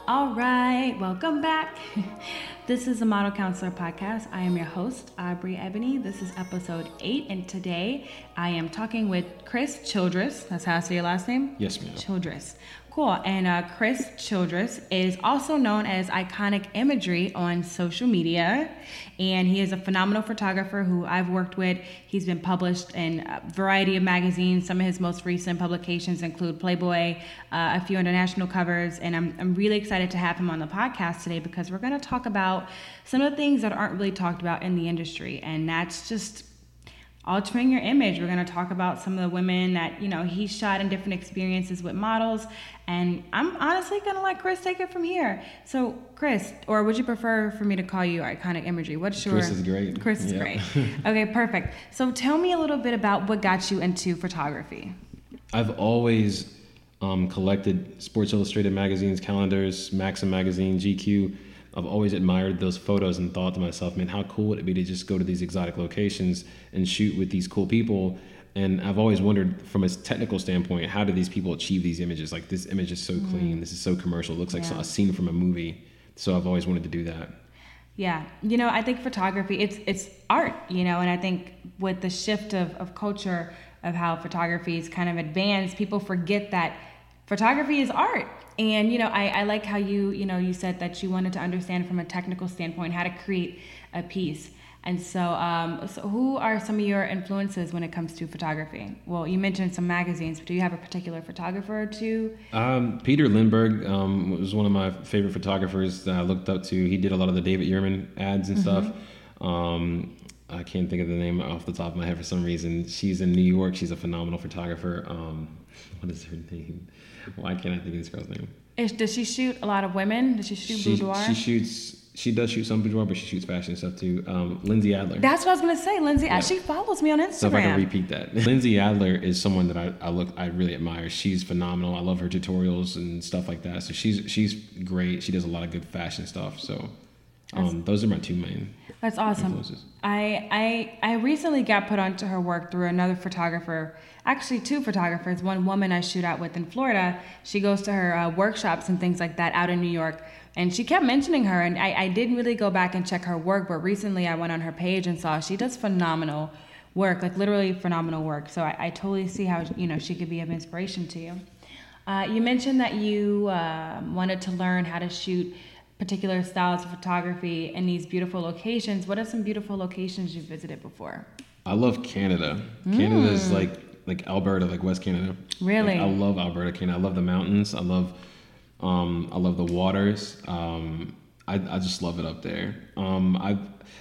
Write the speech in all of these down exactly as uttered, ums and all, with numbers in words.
All right, welcome back. This is the Model Counselor Podcast. I am your host, Aubrey Ebony. This is episode eight, and today I am talking with Chris Childress. That's how I say your last name? Yes, ma'am. Childress. Cool. And uh, Chris Childress is also known as Iconic Imagery on social media, and he is a phenomenal photographer who I've worked with. He's been published in a variety of magazines. Some of his most recent publications include Playboy, uh, a few international covers, and I'm, I'm really excited to have him on the podcast today because we're going to talk about some of the things that aren't really talked about in the industry, and that's just altering your image. We're going to talk about some of the women that, you know, he shot in different experiences with models. And I'm honestly going to let Chris take it from here. So, Chris, or would you prefer for me to call you Iconic Imagery? What's your... Chris is great. Chris is yeah. great. Okay, perfect. So tell me a little bit about what got you into photography. I've always um, collected Sports Illustrated magazines, calendars, Maxim magazine, G Q. I've always admired those photos and thought to myself, man, how cool would it be to just go to these exotic locations and shoot with these cool people? And I've always wondered from a technical standpoint, how do these people achieve these images? Like, this image is so mm. clean. This is so commercial. It looks like yeah. a scene from a movie. So I've always wanted to do that. Yeah. You know, I think photography, it's it's art, you know, and I think with the shift of, of culture of how photography is kind of advanced, people forget that photography is art. And, you know, I, I like how you, you know, you said that you wanted to understand from a technical standpoint how to create a piece. And so, um, so who are some of your influences when it comes to photography? Well, you mentioned some magazines, but do you have a particular photographer or two? Um, Peter Lindbergh um, was one of my favorite photographers that I looked up to. He did a lot of the David Yurman ads and mm-hmm. stuff. Um, I can't think of the name off the top of my head for some reason. She's in New York. She's a phenomenal photographer. Um, what is her name? Why can't I think of this girl's name? Is, does she shoot a lot of women? Does she shoot she, boudoir? She shoots. She does shoot some boudoir, but she shoots fashion stuff too. Um, Lindsay Adler. That's what I was gonna say. Lindsay. Yeah. She follows me on Instagram. So if I can repeat that, Lindsay Adler is someone that I, I look, I really admire. She's phenomenal. I love her tutorials and stuff like that. So she's she's great. She does a lot of good fashion stuff. So um, those are my two main. That's awesome. Influences. I I I recently got put onto her work through another photographer. Actually, two photographers. One woman I shoot out with in Florida. She goes to her uh, workshops and things like that out in New York. And she kept mentioning her, and I, I didn't really go back and check her work, but recently I went on her page and saw she does phenomenal work, like literally phenomenal work. So I, I totally see how, you know, she could be of inspiration to you. Uh, you mentioned that you uh, wanted to learn how to shoot particular styles of photography in these beautiful locations. What are some beautiful locations you've visited before? I love Canada. Mm. Canada is like like Alberta, like West Canada. Really? Like, I love Alberta, Canada. I love the mountains. I love um, I love the waters. Um, I I just love it up there. Um, I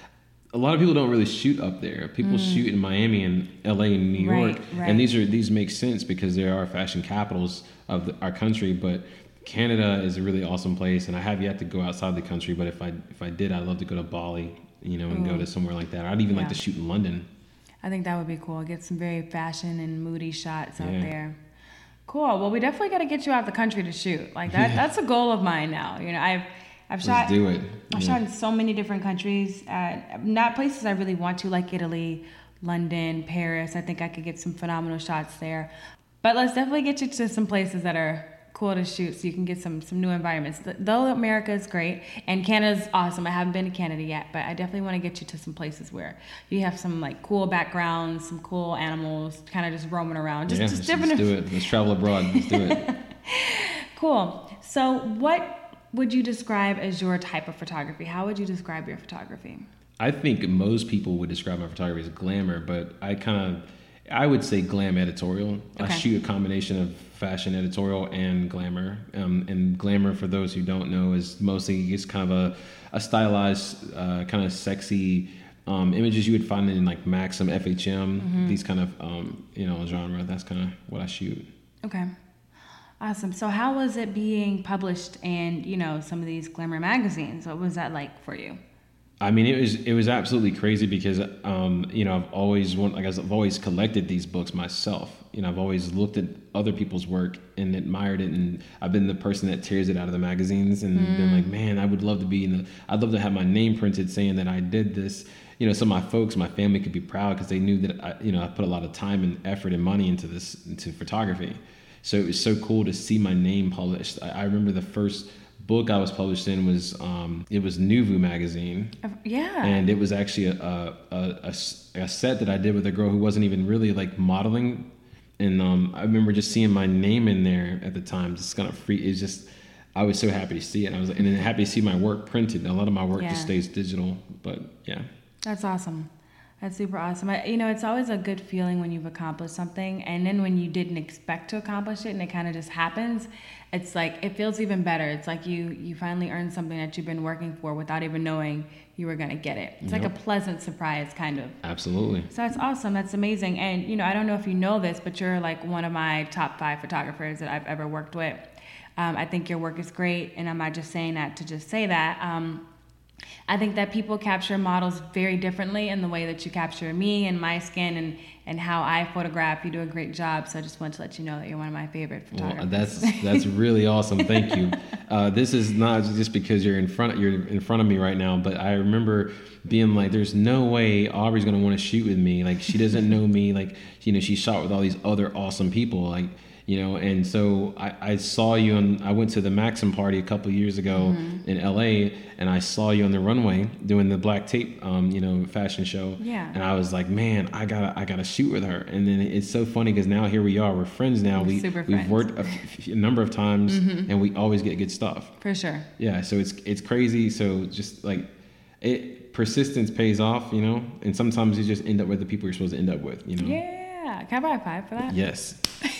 a lot of people don't really shoot up there. People mm. shoot in Miami and L A and New York, right, right. and these are these make sense because they are fashion capitals of the, our country, but Canada is a really awesome place, and I have yet to go outside the country. But if I if I did, I'd love to go to Bali, you know, and Ooh. go to somewhere like that. I'd even yeah. like to shoot in London. I think that would be cool. Get some very fashion and moody shots yeah. out there. Cool. Well, we definitely got to get you out the country to shoot. Like that. Yeah. That's a goal of mine now. You know, I've I've Let's shot. do it. I've yeah. shot in so many different countries. Uh, not places I really want to, like Italy, London, Paris. I think I could get some phenomenal shots there. But let's definitely get you to some places that are cool to shoot so you can get some some new environments. Though America is great and Canada's awesome. I haven't been to Canada yet, but I definitely want to get you to some places where you have some like cool backgrounds, some cool animals, kind of just roaming around. Just, yeah, just let's, different. Let's do it. Let's travel abroad. Let's do it. Cool. So what would you describe as your type of photography? How would you describe your photography? I think most people would describe my photography as glamour, but I kind of, I would say glam editorial. Okay. I shoot a combination of fashion editorial and glamour. Um, and glamour, for those who don't know, is mostly just kind of a, a stylized, uh, kind of sexy um, images you would find in like Maxim, F H M, mm-hmm. these kind of, um, you know, genre. That's kind of what I shoot. Okay. Awesome. So how was it being published in, you know, some of these glamour magazines? What was that like for you? I mean, it was it was absolutely crazy because, um, you know, I've always want, like I've always collected these books myself. You know, I've always looked at other people's work and admired it, and I've been the person that tears it out of the magazines and mm. been like, man, I would love to be in the, I'd love to have my name printed saying that I did this. You know, some of my folks, my family could be proud because they knew that I, you know, I put a lot of time and effort and money into this, into photography. So it was so cool to see my name published. I, I remember the first book I was published in was um, it was Nuvu magazine. Yeah. And it was actually a, a, a, a set that I did with a girl who wasn't even really like modeling. And um, I remember just seeing my name in there at the time. Just kind of free. It's just, I was so happy to see it. I was, and then happy to see my work printed. A lot of my work yeah. just stays digital, but yeah. That's awesome. That's super awesome. I, you know, it's always a good feeling when you've accomplished something, and then when you didn't expect to accomplish it and it kind of just happens, it's like, it feels even better. It's like you you finally earned something that you've been working for without even knowing you were going to get it. It's yep. like a pleasant surprise, kind of. Absolutely. So that's awesome. That's amazing. And, you know, I don't know if you know this, but you're like one of my top five photographers that I've ever worked with. Um, I think your work is great, and I'm not just saying that to just say that. Um, I think that people capture models very differently in the way that you capture me and my skin and, and how I photograph. You do a great job, so I just wanted to let you know that you're one of my favorite photographers. Well, that's that's really awesome. Thank you. Uh, this is not just because you're in front you're in front of me right now, but I remember being like, "There's no way Aubrey's gonna want to shoot with me. Like, she doesn't know me. Like, you know, she shot with all these other awesome people. Like." You know, and so I, I saw you on, I went to the Maxim party a couple of years ago mm-hmm. in L A, and I saw you on the runway doing the black tape, um, you know, fashion show. Yeah. And I was like, man, I gotta, I gotta shoot with her. And then it's so funny because now here we are, we're friends now. We're we, super we've friends. worked a, f- a number of times mm-hmm. and we always get good stuff. For sure. Yeah. So it's, it's crazy. So just like it, persistence pays off, you know, and sometimes you just end up with the people you're supposed to end up with, you know? Yeah. Can I buy a five for that? Yes.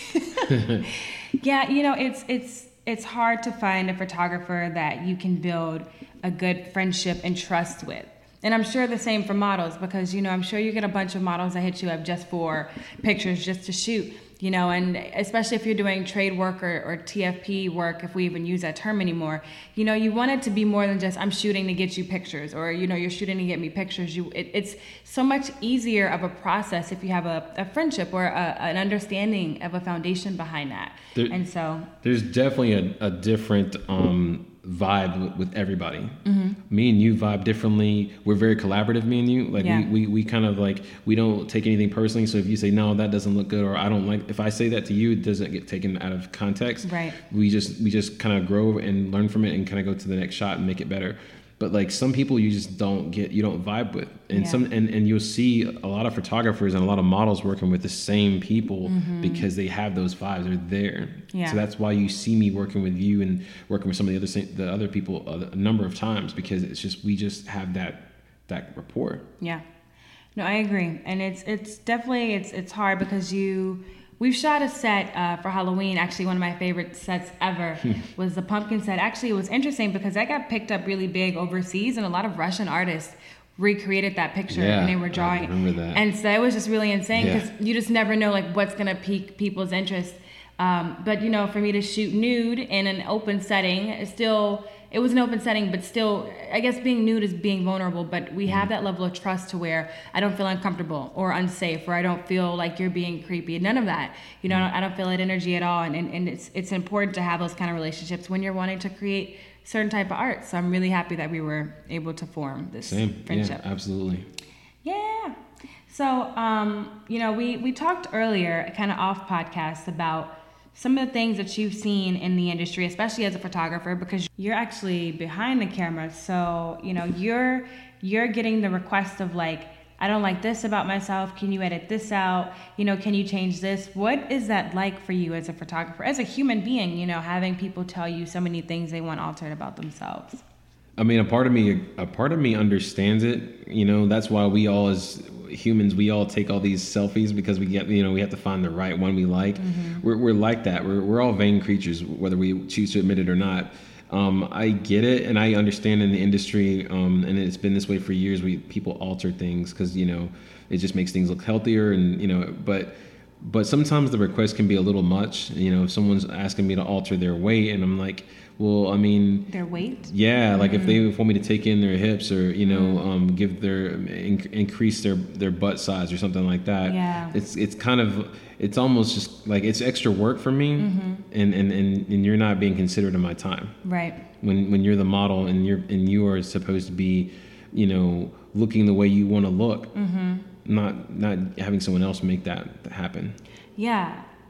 Yeah, you know, it's it's it's hard to find a photographer that you can build a good friendship and trust with. And I'm sure the same for models, because, you know, I'm sure you get a bunch of models that hit you up just for pictures, just to shoot, you know, and especially if you're doing trade work or, or T F P work, if we even use that term anymore, you know, you want it to be more than just, I'm shooting to get you pictures, or, you know, you're shooting to get me pictures. You, it, it's so much easier of a process if you have a, a friendship or a, an understanding of a foundation behind that. There, and so there's definitely a, a different um, vibe with, with everybody. Mm-hmm. Me and you vibe differently. We're very collaborative, me and you. Like yeah. we, we, we kind of like, we don't take anything personally. So if you say, no, that doesn't look good, or I don't like, if I say that to you, it doesn't get taken out of context. Right. We just, we just kind of grow and learn from it and kind of go to the next shot and make it better. But like some people you just don't get, you don't vibe with. And yeah. some, and, and you'll see a lot of photographers and a lot of models working with the same people mm-hmm. because they have those vibes. They're there. Yeah. So that's why you see me working with you and working with some of the other, the other people a number of times, because it's just, we just have that, that rapport. Yeah. No, I agree. And it's, it's definitely, it's, it's hard because you, we've shot a set uh, for Halloween. Actually, one of my favorite sets ever was the pumpkin set. Actually, it was interesting because that got picked up really big overseas, and a lot of Russian artists recreated that picture yeah, and they were drawing. I remember that. And so it was just really insane because yeah. you just never know like what's gonna pique people's interest. Um, but you know, for me to shoot nude in an open setting, it's still. It was an open setting, but still, I guess being nude is being vulnerable, but we have that level of trust to where I don't feel uncomfortable or unsafe, or I don't feel like you're being creepy. None of that. You know, I don't feel that energy at all. And, and, and it's it's important to have those kind of relationships when you're wanting to create certain type of art. So I'm really happy that we were able to form this Same. friendship. Yeah, absolutely. Yeah. So, um, you know, we, we talked earlier, kind of off podcast, about some of the things that you've seen in the industry, especially as a photographer, because you're actually behind the camera. So, you know, you're you're getting the request of like, I don't like this about myself. Can you edit this out? You know, can you change this? What is that like for you as a photographer, as a human being, you know, having people tell you so many things they want altered about themselves? I mean, a part of me, a part of me understands it. You know, that's why we all as humans, we all take all these selfies because we get, you know, we have to find the right one we like. Mm-hmm. We're, we're like that. We're, we're all vain creatures, whether we choose to admit it or not. Um, I get it, and I understand in the industry, um, and it's been this way for years. We people alter things because, you know, it just makes things look healthier, and you know, but but sometimes the request can be a little much. You know, if someone's asking me to alter their weight, and I'm like, well, I mean, their weight. Yeah, like mm-hmm. if they want me to take in their hips, or you know, um, give their in, increase their their butt size or something like that. Yeah, it's it's kind of it's almost just like it's extra work for me, mm-hmm. and, and and and you're not being considered in my time. Right. When when you're the model and you're and you are supposed to be, you know, looking the way you want to look, mm-hmm. not not having someone else make that happen. Yeah.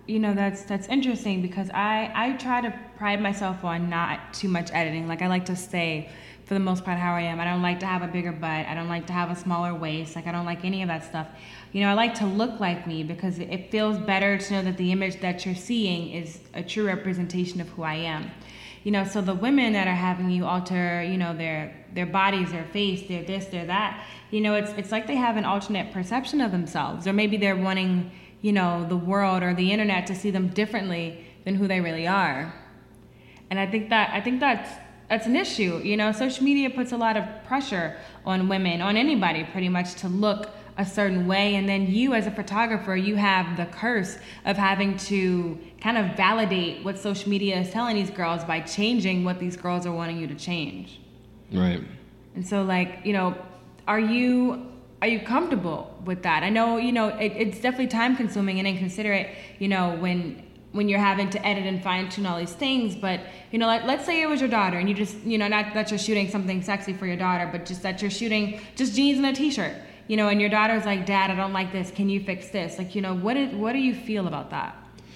You know, that's that's interesting because I, I try to pride myself on not too much editing. Like I like to stay for the most part how I am. I don't like to have a bigger butt. I don't like to have a smaller waist. Like I don't like any of that stuff. You know, I like to look like me because it feels better to know that the image that you're seeing is a true representation of who I am. You know, so the women that are having you alter, you know, their their bodies, their face, their this, their that, you know, it's it's like they have an alternate perception of themselves, or maybe they're wanting, you know, the world or the internet to see them differently than who they really are. And I think that I think that's that's an issue. You know, social media puts a lot of pressure on women, on anybody pretty much, to look a certain way, and then you as a photographer, you have the curse of having to kind of validate what social media is telling these girls by changing what these girls are wanting you to change. Right. And so, like, you know, are you are you comfortable with that? I know, you know, it, it's definitely time consuming and inconsiderate, you know, when when you're having to edit and fine tune all these things. But, you know, like, let's say it was your daughter and you just, you know, not that you're shooting something sexy for your daughter, but just that you're shooting just jeans and a t-shirt, you know, and your daughter's like, Dad, I don't like this. Can you fix this? Like, you know, what did, what do you feel about that?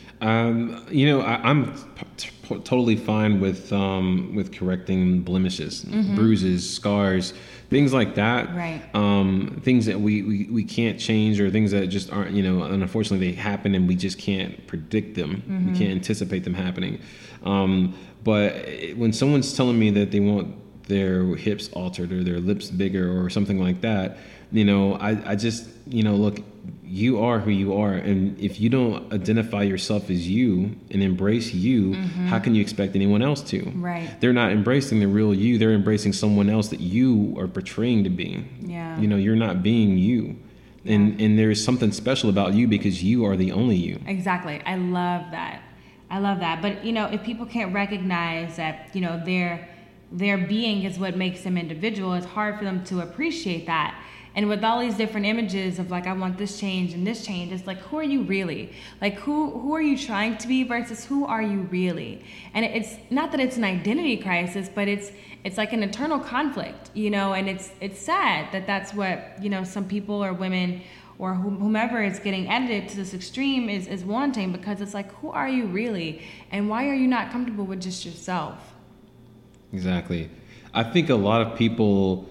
Um, you know, I, I'm t- t- totally fine with um, with correcting blemishes, mm-hmm. bruises, scars, things like that. Right. Um, things that we, we, we can't change, or things that just aren't, you know, and unfortunately they happen and we just can't predict them. Mm-hmm. We can't anticipate them happening. Um, but when someone's telling me that they want their hips altered or their lips bigger or something like that, you know, I, I just, you know, look, you are who you are. And if you don't identify yourself as you and embrace you, mm-hmm. how can you expect anyone else to? Right. They're not embracing the real you. They're embracing someone else that you are portraying to be. Yeah. You know, you're not being you. Yeah. And, and there's something special about you because you are the only you. Exactly. I love that. I love that. But, you know, if people can't recognize that, you know, their their being is what makes them individual, it's hard for them to appreciate that. And with all these different images of like, I want this change and this change, it's like, who are you really? Like, who who are you trying to be versus who are you really? And it's not that it's an identity crisis, but it's it's like an internal conflict, you know, and it's it's sad that that's what, you know, some people or women or whomever is getting edited to this extreme is, is wanting, because it's like, who are you really? And why are you not comfortable with just yourself? Exactly. I think a lot of people,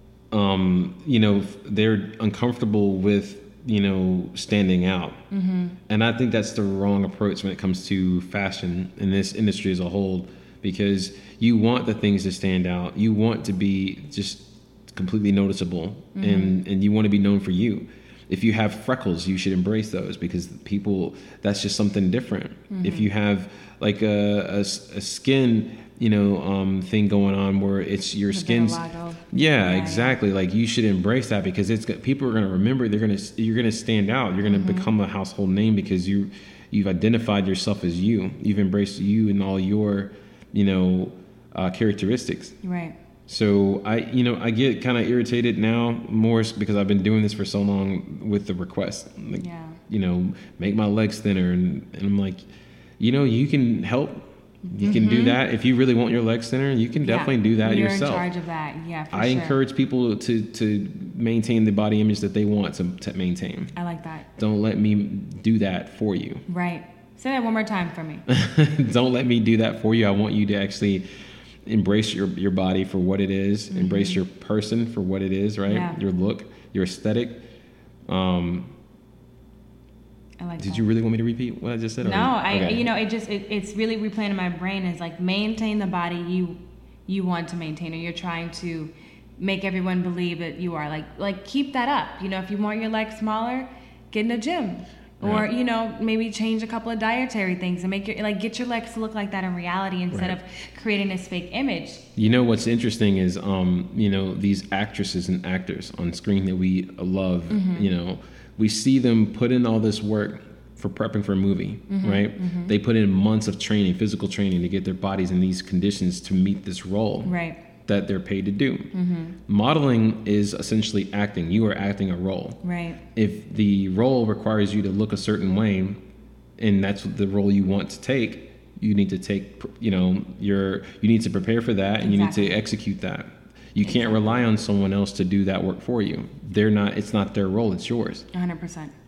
um, you know, they're uncomfortable with, you know, standing out. Mm-hmm. And I think that's the wrong approach when it comes to fashion in this industry as a whole, because you want the things to stand out. You want to be just completely noticeable, mm-hmm. and, and you want to be known for you. If you have freckles, you should embrace those, because people, that's just something different. Mm-hmm. If you have like a, a, a skin, you know, um, thing going on where it's your the skin's, yeah, yeah, exactly. Like, you should embrace that, because it's people are going to remember. They're going to, you're going to stand out. You're going to mm-hmm. become a household name because you, you've identified yourself as you. You've embraced you and all your, you know, uh, characteristics. Right. So I, you know, I get kind of irritated now more because I've been doing this for so long with the request, like, yeah. you know, make my legs thinner. And, and I'm like, you know, you can help. You mm-hmm. can do that. If you really want your legs thinner, you can definitely yeah. do that You're yourself. You're in charge of that. Yeah, for I sure. encourage people to, to maintain the body image that they want to, to maintain. I like that. Don't let me do that for you. Right. Say that one more time for me. Don't let me do that for you. I want you to actually embrace your, your body for what it is, mm-hmm. embrace your person for what it is, right? Yeah. Your look, your aesthetic. Um, I like did that. you really want me to repeat what I just said? No, or? I, Okay. you know, it just, it, it's really replaying in my brain is like, maintain the body you, you want to maintain, or you're trying to make everyone believe that you are. Like, like keep that up. You know, if you want your legs smaller, get in the gym. Or, Yeah. you know, maybe change a couple of dietary things and make your, like, get your legs to look like that in reality instead Right. of creating this fake image. You know, what's interesting is, um, you know, these actresses and actors on screen that we love, mm-hmm. you know, we see them put in all this work for prepping for a movie, mm-hmm, right? Mm-hmm. They put in months of training, physical training, to get their bodies in these conditions to meet this role. Right. That they're paid to do. Mm-hmm. Modeling is essentially acting. You are acting a role. Right. If the role requires you to look a certain way, and that's the role you want to take, you need to take, you know, your, you need to prepare for that, and Exactly. you need to execute that. You Exactly. can't rely on someone else to do that work for you. They're not, it's not their role, it's yours. one hundred percent.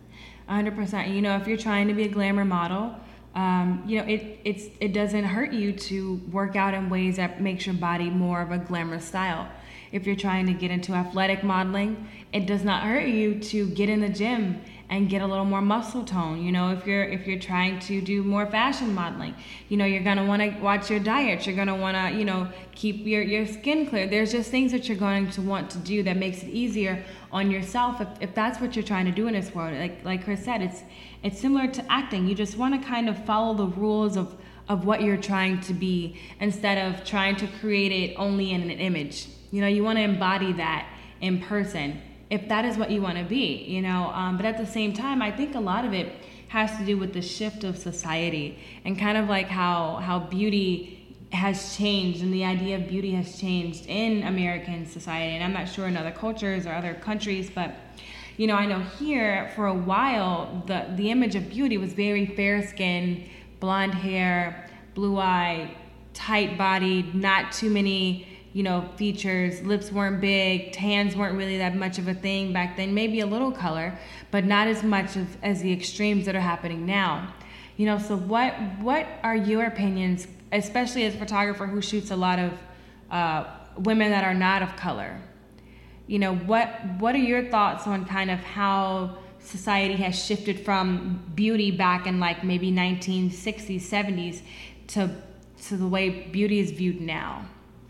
one hundred percent. You know, if you're trying to be a glamour model, um, you know, it it's it doesn't hurt you to work out in ways that makes your body more of a glamorous style. If you're trying to get into athletic modeling, it does not hurt you to get in the gym and get a little more muscle tone. You know, if you're if you're trying to do more fashion modeling, you know, you're gonna want to watch your diet. You're gonna want to, you know, keep your, your skin clear. There's just things that you're going to want to do that makes it easier on yourself if, if that's what you're trying to do in this world. Like like Chris said, it's it's similar to acting. You just want to kind of follow the rules of of what you're trying to be instead of trying to create it only in an image. You know, you want to embody that in person, if that is what you want to be, you know. Um, but at the same time, I think a lot of it has to do with the shift of society and kind of like how how beauty has changed and the idea of beauty has changed in American society. And I'm not sure in other cultures or other countries, but, you know, I know here for a while, the, the image of beauty was very fair skin, blonde hair, blue eye, tight bodied, not too many, you know, features. Lips weren't big, tans weren't really that much of a thing back then. Maybe a little color, but not as much of, as the extremes that are happening now. You know, so what what are your opinions, especially as a photographer who shoots a lot of uh, women that are not of color? You know, what what are your thoughts on kind of how society has shifted from beauty back in like maybe nineteen sixties, seventies to to the way beauty is viewed now?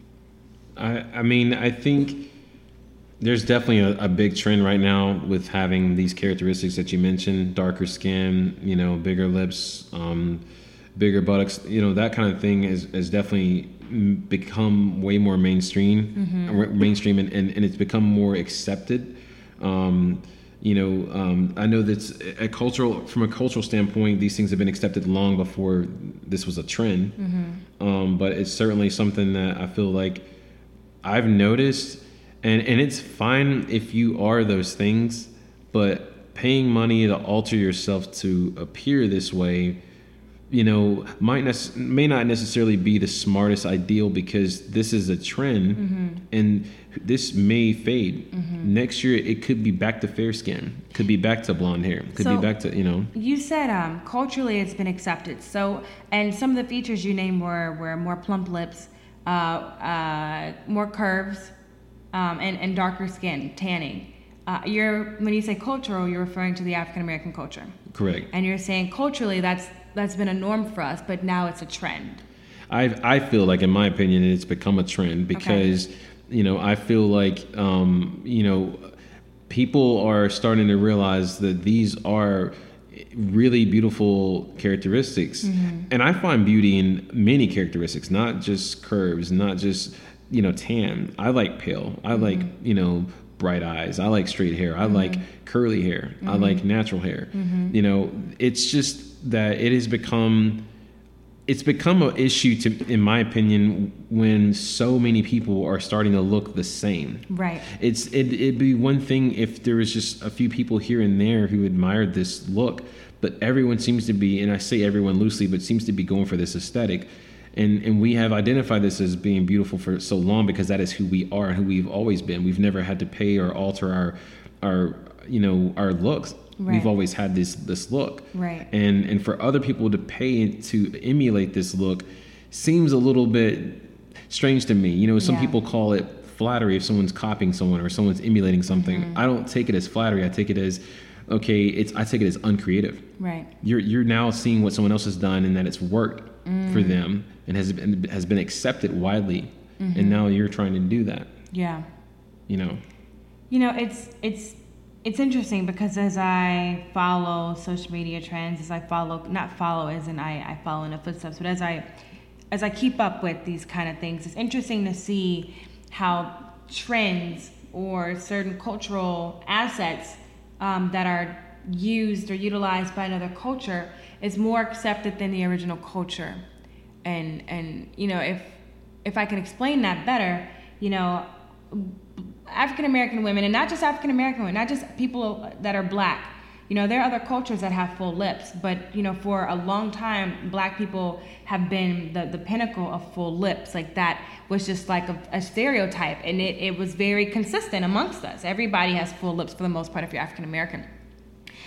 I, I mean, I think there's definitely a, a big trend right now with having these characteristics that you mentioned: darker skin, you know, bigger lips, um, bigger buttocks, you know, that kind of thing is, is definitely become way more mainstream, mm-hmm. mainstream, and, and, and it's become more accepted. Um, you know, um, I know that's a cultural, from a cultural standpoint, these things have been accepted long before this was a trend. Mm-hmm. Um, but it's certainly something that I feel like I've noticed, and, and it's fine if you are those things, but paying money to alter yourself to appear this way, you know, might nec- may not necessarily be the smartest ideal, because this is a trend, mm-hmm. and this may fade. Mm-hmm. Next year, it could be back to fair skin, could be back to blonde hair, could so, be back to, you know. You said um, culturally it's been accepted. So, and some of the features you named were, were more plump lips, Uh, uh, more curves, um, and, and darker skin, tanning. Uh, you're when you say cultural, you're referring to the African American culture. Correct. And you're saying culturally that's that's been a norm for us, but now it's a trend. I I feel like, in my opinion, it's become a trend because, okay. you know, I feel like, um, you know, people are starting to realize that these are really beautiful characteristics, mm-hmm. and I find beauty in many characteristics, not just curves, not just, you know, tan. I like pale. I mm-hmm. like, you know, bright eyes. I like straight hair. I mm-hmm. like curly hair. Mm-hmm. I like natural hair. Mm-hmm. You know, it's just that it has become, it's become an issue to, in my opinion, when so many people are starting to look the same. Right. It's it, it'd be one thing if there was just a few people here and there who admired this look, but everyone seems to be, and I say everyone loosely, but seems to be going for this aesthetic. And and we have identified this as being beautiful for so long because that is who we are and who we've always been. We've never had to pay or alter our our you know our looks. Right. We've always had this this look. Right. And and for other people to pay to emulate this look seems a little bit strange to me. You know, some yeah. people call it flattery if someone's copying someone or someone's emulating something. Mm-hmm. I don't take it as flattery. I take it as okay, it's I take it as uncreative. Right. You're you're now seeing what someone else has done and that it's worked mm. for them and has been has been accepted widely, mm-hmm. and now you're trying to do that. Yeah. You know. You know, it's it's it's interesting because as I follow social media trends, as I follow not follow as in I, I follow in the footsteps, but as I as I keep up with these kind of things, it's interesting to see how trends or certain cultural assets Um, that are used or utilized by another culture is more accepted than the original culture, and and you know if if I can explain that better, you know, African American women, and not just African American women, not just people that are black, you know, there are other cultures that have full lips, but you know, for a long time, black people have been the the pinnacle of full lips. Like that was just like a, a stereotype, and it, it was very consistent amongst us. Everybody has full lips for the most part if you're African American.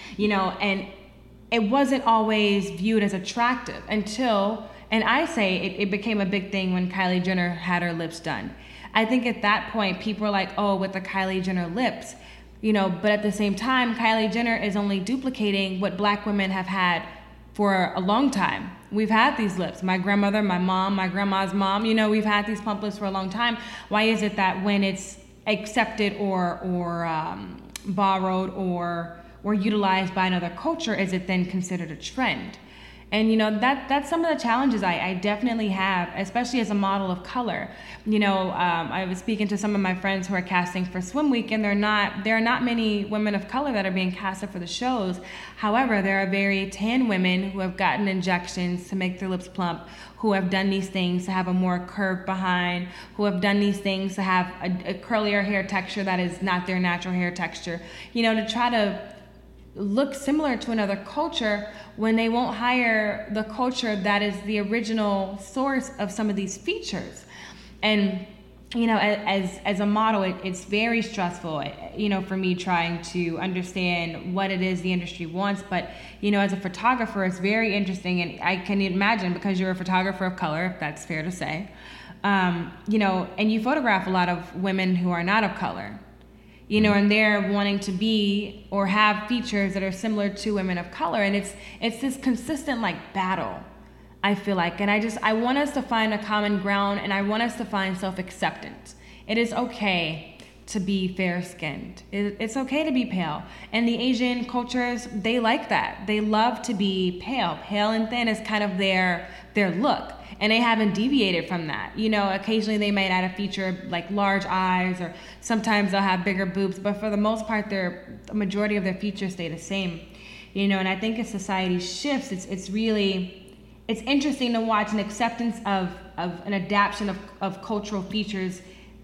you know, and it wasn't always viewed as attractive until, and I say it, it became a big thing when Kylie Jenner had her lips done. I think at that point, people were like, oh, with the Kylie Jenner lips, you know, but at the same time, Kylie Jenner is only duplicating what black women have had for a long time. We've had these lips. My grandmother, my mom, my grandma's mom, you know, we've had these plump lips for a long time. Why is it that when it's accepted or or um, borrowed or or utilized by another culture, is it then considered a trend? And, you know, that that's some of the challenges I, I definitely have, especially as a model of color. You know, um, I was speaking to some of my friends who are casting for Swim Week, and they're not, there are not many women of color that are being casted for the shows. However, there are very tan women who have gotten injections to make their lips plump, who have done these things to have a more curved behind, who have done these things to have a, a curlier hair texture that is not their natural hair texture, you know, to try to look similar to another culture when they won't hire the culture that is the original source of some of these features. And, you know, as as a model, it, it's very stressful, you know, for me trying to understand what it is the industry wants. But, you know, as a photographer, it's very interesting. And I can imagine, because you're a photographer of color, if that's fair to say, um, you know, and you photograph a lot of women who are not of color. You know, and they're wanting to be or have features that are similar to women of color. And it's it's this consistent, like, battle, I feel like. And I just, I want us to find a common ground, and I want us to find self-acceptance. It is okay to be fair-skinned. It, it's okay to be pale. And the Asian cultures, they like that. They love to be pale. Pale and thin is kind of their their look. And they haven't deviated from that. You know, occasionally they might add a feature like large eyes, or sometimes they'll have bigger boobs, but for the most part, their the majority of their features stay the same. You know, and I think as society shifts, it's it's really, it's interesting to watch an acceptance of, of an adaptation of, of cultural features,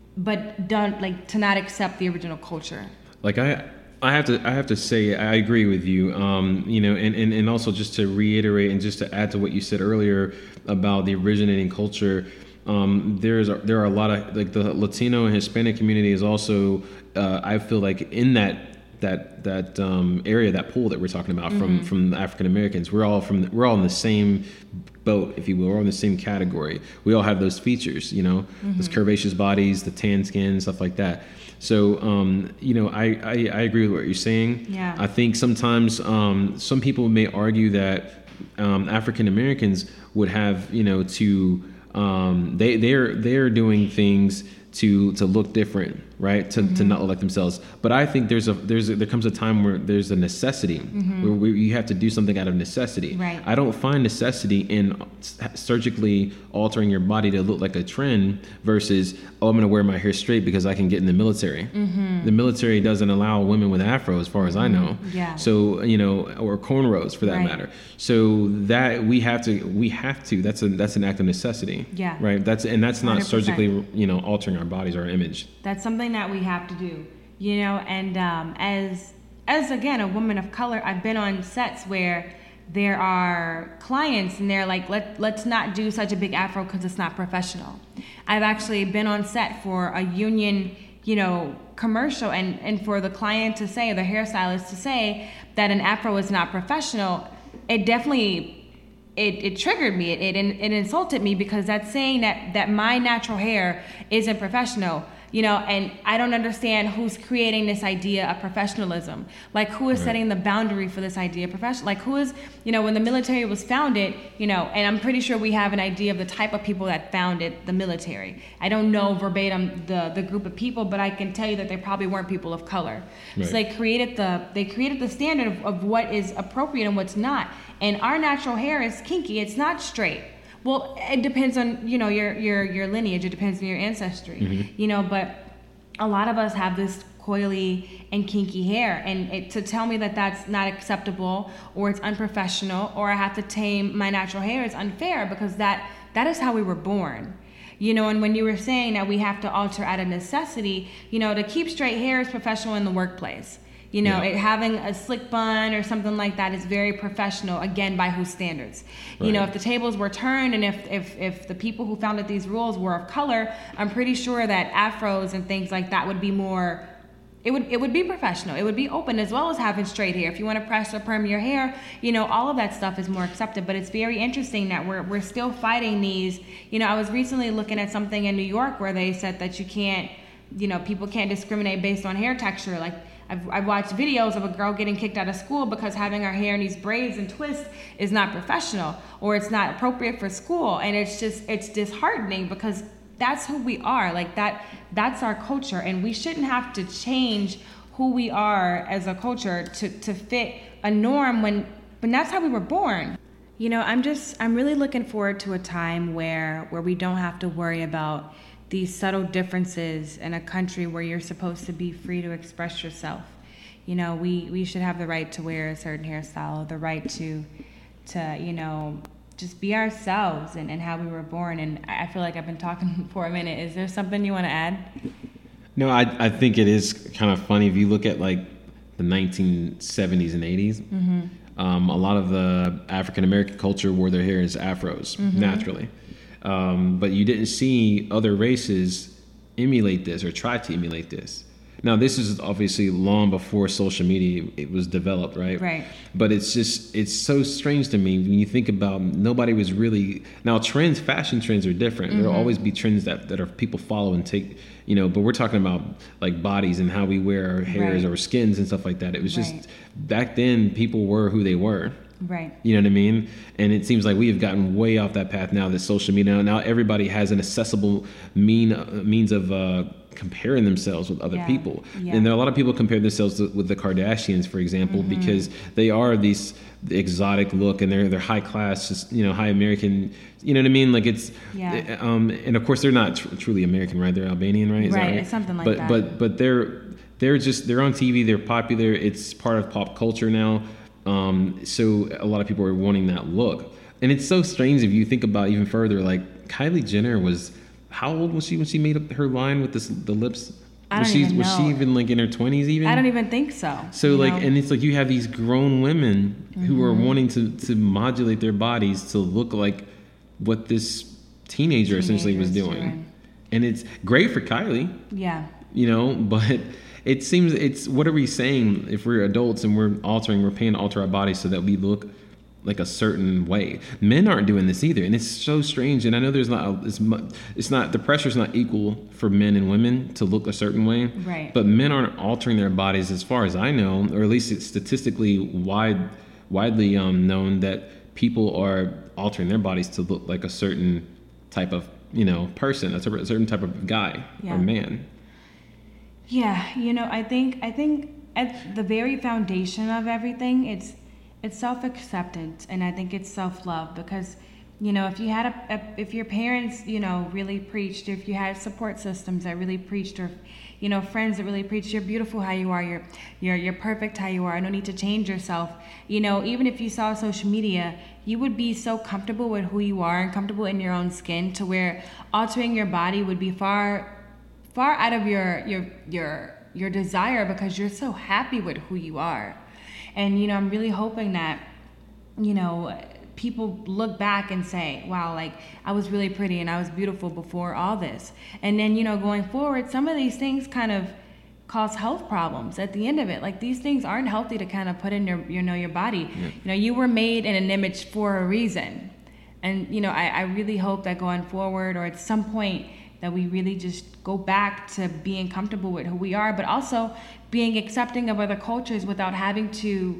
but done, like, to not accept the original culture. Like I I have to I have to say I agree with you. Um, you know, and, and, and also just to reiterate and just to add to what you said earlier about the originating culture, um, there's a, there are a lot of, like, the Latino and Hispanic community is also uh, I feel like in that that that um, area, that pool that we're talking about, from mm-hmm. from the African Americans, we're all from we're all in the same boat, if you will. We're all in the same category. We all have those features, you know, mm-hmm. those curvaceous bodies, the tan skin, stuff like that. So, um, you know, I, I, I agree with what you're saying. Yeah. I think sometimes um, some people may argue that um, African Americans would have, you know, to um, they they're they're doing things to to look different, right? To mm-hmm. to not look like themselves. But I think there's a there's a, there comes a time where there's a necessity mm-hmm. where we, you have to do something out of necessity. Right. I don't find necessity in surgically altering your body to look like a trend versus, oh, I'm going to wear my hair straight because I can get in the military. Mm-hmm. The military doesn't allow women with afro, as far as I know. Yeah. So, you know, or cornrows for that right. matter. So that we have to we have to that's a that's an act of necessity. Yeah. Right. That's and that's not one hundred percent. Surgically, you know, altering our bodies, our image. That's something that we have to do, you know, and um, as, as again, a woman of color, I've been on sets where there are clients and they're like, Let, let's not do such a big afro because it's not professional. I've actually been on set for a union, you know, commercial, and, and for the client to say, the hairstylist to say that an afro is not professional, it definitely... It, it triggered me. It, it it insulted me, because that's saying that, that my natural hair isn't professional, you know, and I don't understand who's creating this idea of professionalism. Like, who is right. setting the boundary for this idea of professional? Like, who is, you know, when the military was founded, you know, and I'm pretty sure we have an idea of the type of people that founded the military. I don't know verbatim the, the group of people, but I can tell you that they probably weren't people of color. Right. So they created the they created the standard of, of what is appropriate and what's not. And our natural hair is kinky. It's not straight. Well, it depends on, you know, your your your lineage. It depends on your ancestry, mm-hmm. you know. But a lot of us have this coily and kinky hair, and it, to tell me that that's not acceptable, or it's unprofessional, or I have to tame my natural hair is unfair, because that that is how we were born. You know, and when you were saying that we have to alter out of necessity, you know, to keep straight hair is professional in the workplace. You know, yeah. it, having a slick bun or something like that is very professional, again, by whose standards? Right. You know, if the tables were turned, and if, if, if the people who founded these rules were of color, I'm pretty sure that afros and things like that would be more it would it would be professional. It would be open, as well as having straight hair. If you want to press or perm your hair, you know, all of that stuff is more accepted. But it's very interesting that we're we're still fighting these. You know, I was recently looking at something in New York where they said that you can't, you know, people can't discriminate based on hair texture. Like I've, I've watched videos of a girl getting kicked out of school because having her hair in these braids and twists is not professional, or it's not appropriate for school. And it's just, it's disheartening, because that's who we are. Like that, that's our culture, and we shouldn't have to change who we are as a culture to, to fit a norm when, when that's how we were born. You know, I'm just, I'm really looking forward to a time where, where we don't have to worry about these subtle differences in a country where you're supposed to be free to express yourself. You know, we, we should have the right to wear a certain hairstyle, the right to, to you know, just be ourselves and, and how we were born. And I feel like I've been talking for a minute. Is there something you want to add? No, I I think it is kind of funny if you look at like the nineteen seventies and eighties. Mm-hmm. Um, a lot of the African American culture wore their hair as afros mm-hmm. naturally. Um, but you didn't see other races emulate this or try to emulate this. Now, this is obviously long before social media it was developed, right? Right. But it's just, it's so strange to me when you think about nobody was really, now trends, fashion trends are different. Mm-hmm. There'll always be trends that, that are people follow and take, you know, but we're talking about like bodies and how we wear our hairs right. or skins and stuff like that. It was just, right. back then people were who they were. Right. You know what I mean? And it seems like we have gotten way off that path now that social media, now everybody has an accessible mean uh, means of uh, comparing themselves with other yeah. people. Yeah. And there are a lot of people compare themselves to, with the Kardashians, for example, mm-hmm. because they are these exotic look and they're they're high class, just, you know, high American, you know what I mean? Like it's, yeah. um, and of course they're not tr- truly American, right? They're Albanian, right? Is right. that right? It's something like but, that. But, but they're, they're just, they're on T V, they're popular. It's part of pop culture now. Um, so a lot of people are wanting that look. And it's so strange if you think about even further, like Kylie Jenner was, how old was she when she made up her line with this, the lips? I was don't she, even was know. she even like in her twenties even? I don't even think so. So like, know? and it's like you have these grown women mm-hmm. who are wanting to, to modulate their bodies to look like what this teenager Teenagers essentially was doing. doing. And it's great for Kylie. Yeah. You know, but it seems it's, what are we saying if we're adults and we're altering, we're paying to alter our bodies so that we look like a certain way? Men aren't doing this either, and it's so strange. And I know there's not a, it's, it's not the pressure's not equal for men and women to look a certain way, right? But men aren't altering their bodies, as far as I know, or at least it's statistically wide widely um, known that people are altering their bodies to look like a certain type of, you know, person, a certain type of guy yeah. or man. Yeah, you know, I think I think at the very foundation of everything, it's it's self-acceptance, and I think it's self-love, because, you know, if you had a, a if your parents, you know, really preached, if you had support systems that really preached, or, you know, friends that really preached, you're beautiful how you are, you're you're you're perfect how you are, no need to change yourself. You know, even if you saw social media, you would be so comfortable with who you are and comfortable in your own skin to where altering your body would be far far out of your your your your desire, because you're so happy with who you are. And, you know, I'm really hoping that, you know, people look back and say, wow, like, I was really pretty and I was beautiful before all this. And then, you know, going forward, some of these things kind of cause health problems at the end of it. Like, these things aren't healthy to kind of put in your, you know, your body. Yeah. You know, you were made in an image for a reason. And, you know, I, I really hope that going forward, or at some point, that we really just go back to being comfortable with who we are, but also being accepting of other cultures without having to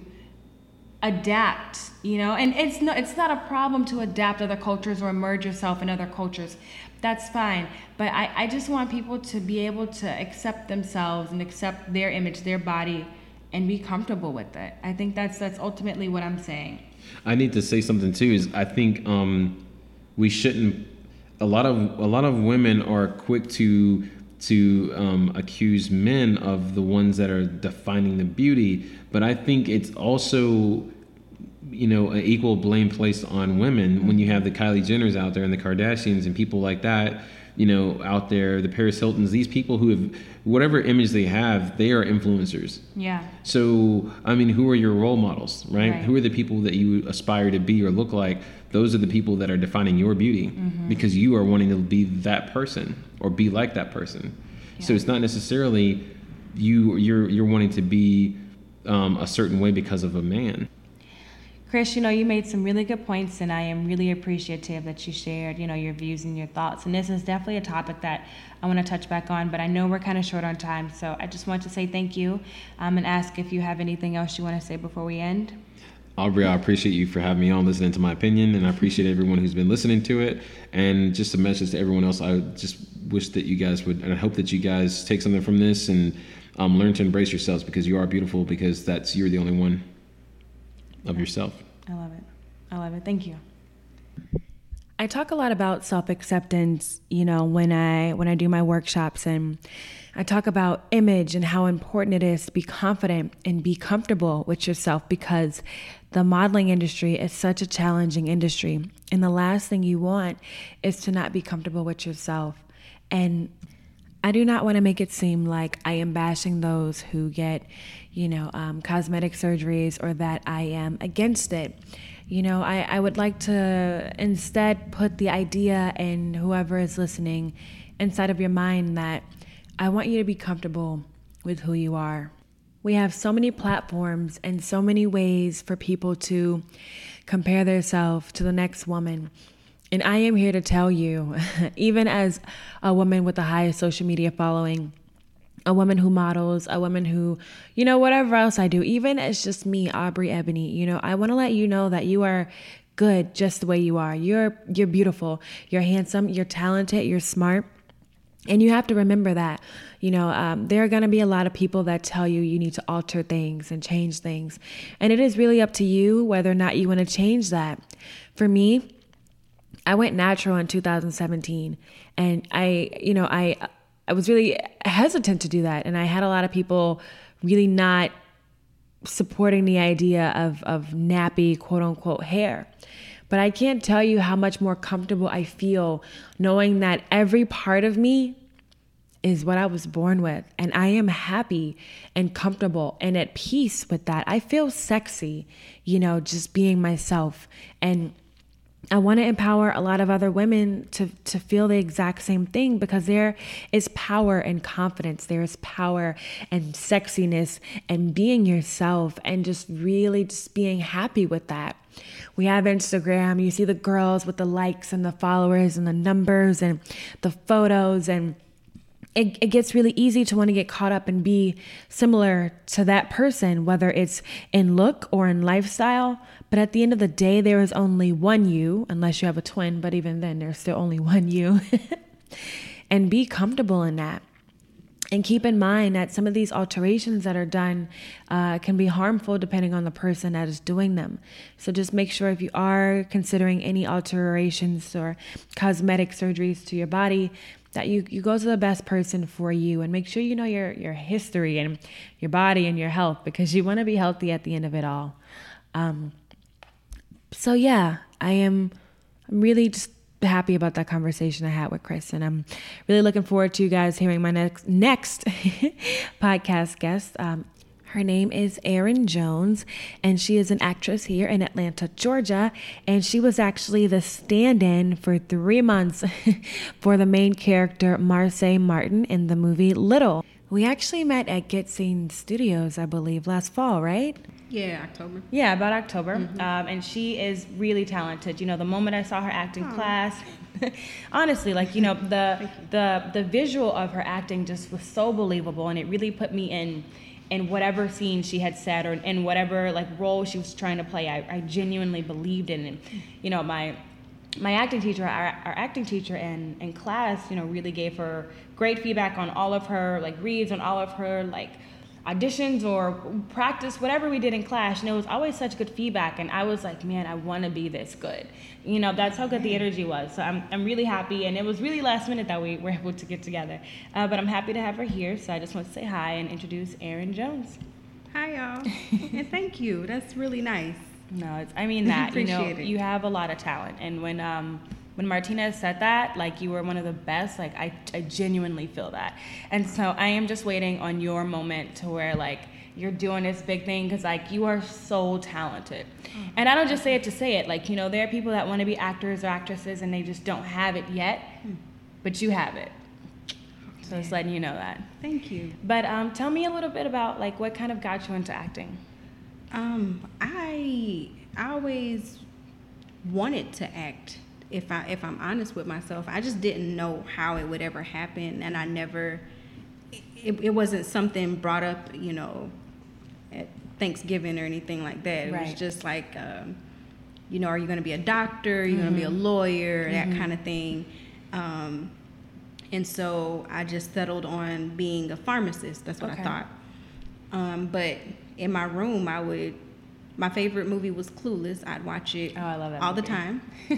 adapt, you know? And it's no, it's not a problem to adapt other cultures or immerse yourself in other cultures. That's fine. But I, I just want people to be able to accept themselves and accept their image, their body, and be comfortable with it. I think that's that's ultimately what I'm saying. I need to say something too, is I think um, we shouldn't, a lot of a lot of women are quick to to um, accuse men of the ones that are defining the beauty, but I think it's also, you know, an equal blame placed on women mm-hmm. when you have the Kylie Jenners out there and the Kardashians and people like that, you know, out there, the Paris Hiltons, these people who have, whatever image they have, they are influencers. Yeah. So, I mean, who are your role models, right? right? Who are the people that you aspire to be or look like? Those are the people that are defining your beauty mm-hmm. because you are wanting to be that person or be like that person. Yeah. So it's not necessarily you you're you're wanting to be um, a certain way because of a man. Chris, you know, you made some really good points, and I am really appreciative that you shared, you know, your views and your thoughts. And this is definitely a topic that I want to touch back on, but I know we're kind of short on time, so I just want to say thank you um, and ask if you have anything else you want to say before we end. Aubrey, I appreciate you for having me on, listening to my opinion, and I appreciate everyone who's been listening to it. And just a message to everyone else, I just wish that you guys would, and I hope that you guys take something from this and um, learn to embrace yourselves, because you are beautiful, because that's you're the only one of yourself. I love it. I love it. Thank you. I talk a lot about self-acceptance, you know, when I when I do my workshops, and I talk about image and how important it is to be confident and be comfortable with yourself, because the modeling industry is such a challenging industry. And the last thing you want is to not be comfortable with yourself. And I do not want to make it seem like I am bashing those who get, you know, um, cosmetic surgeries, or that I am against it. You know, I, I would like to instead put the idea in whoever is listening inside of your mind that I want you to be comfortable with who you are. We have so many platforms and so many ways for people to compare themselves to the next woman. And I am here to tell you, even as a woman with the highest social media following, a woman who models, a woman who, you know, whatever else I do, even as just me, Aubrey Ebony, you know, I want to let you know that you are good just the way you are. You're you're beautiful, you're handsome, you're talented, you're smart. And you have to remember that, you know, um, there are going to be a lot of people that tell you you need to alter things and change things. And it is really up to you whether or not you want to change that. For me, I went natural in two thousand seventeen, and I, you know, I, I was really hesitant to do that. And I had a lot of people really not supporting the idea of, of nappy, quote unquote, hair. But I can't tell you how much more comfortable I feel knowing that every part of me is what I was born with. And I am happy and comfortable and at peace with that. I feel sexy, you know, just being myself. And I want to empower a lot of other women to, to feel the exact same thing, because there is power and confidence. There is power and sexiness and being yourself, and just really just being happy with that. We have Instagram. You see the girls with the likes and the followers and the numbers and the photos, and It, it gets really easy to want to get caught up and be similar to that person, whether it's in look or in lifestyle. But at the end of the day, there is only one you, unless you have a twin. But even then, there's still only one you. And be comfortable in that. And keep in mind that some of these alterations that are done uh, can be harmful depending on the person that is doing them. So just make sure, if you are considering any alterations or cosmetic surgeries to your body, that you, you go to the best person for you, and make sure you know your, your history and your body and your health, because you want to be healthy at the end of it all. Um, so yeah, I am I'm really just happy about that conversation I had with Chris, and I'm really looking forward to you guys hearing my next next podcast guest. Um, Her name is Erin Jones, and she is an actress here in Atlanta, Georgia, and she was actually the stand-in for three months for the main character, Marsai Martin, in the movie Little. We actually met at Get Seen Studios, I believe, last fall, right? Yeah, October. Yeah, about October. Mm-hmm. Um, and she is really talented. You know, the moment I saw her acting Aww. class, honestly, like, you know, the the the visual of her acting just was so believable, and it really put me in in whatever scene she had said, or in whatever like role she was trying to play. I, I genuinely believed in it. You know, my my acting teacher, our, our acting teacher in, in class, you know, really gave her great feedback on all of her like reads, on all of her like auditions or practice, whatever we did in class. And it was always such good feedback. And I was like, man, I want to be this good. You know, that's how good the energy was. So I'm I'm really happy. And it was really last minute that we were able to get together. Uh, but I'm happy to have her here. So I just want to say hi and introduce Erin Jones. Hi, y'all. And thank you. That's really nice. No, it's, I mean that, you know, Appreciate it. you have a lot of talent. And when um when Martina said that, like, you were one of the best, like, I, I genuinely feel that. And so I am just waiting on your moment to where, like, you're doing this big thing, because, like, you are so talented. Oh. And I don't just say it to say it. Like, you know, there are people that want to be actors or actresses and they just don't have it yet, hmm. but you have it. So just letting you know that. Thank you. But um, tell me a little bit about like what kind of got you into acting. Um, I I always wanted to act. If I if I'm honest with myself, I just didn't know how it would ever happen, and I never. It, it wasn't something brought up, you know, at Thanksgiving or anything like that. It Right. was just like, um, you know, are you going to be a doctor? Are you Mm-hmm. going to be a lawyer? Mm-hmm. That kind of thing. Um, and so I just settled on being a pharmacist. That's what Okay. I thought. Um, but in my room, I would. My favorite movie was Clueless. I'd watch it Oh, I love that all movie. the time,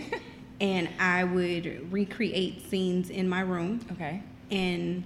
and I would recreate scenes in my room Okay. and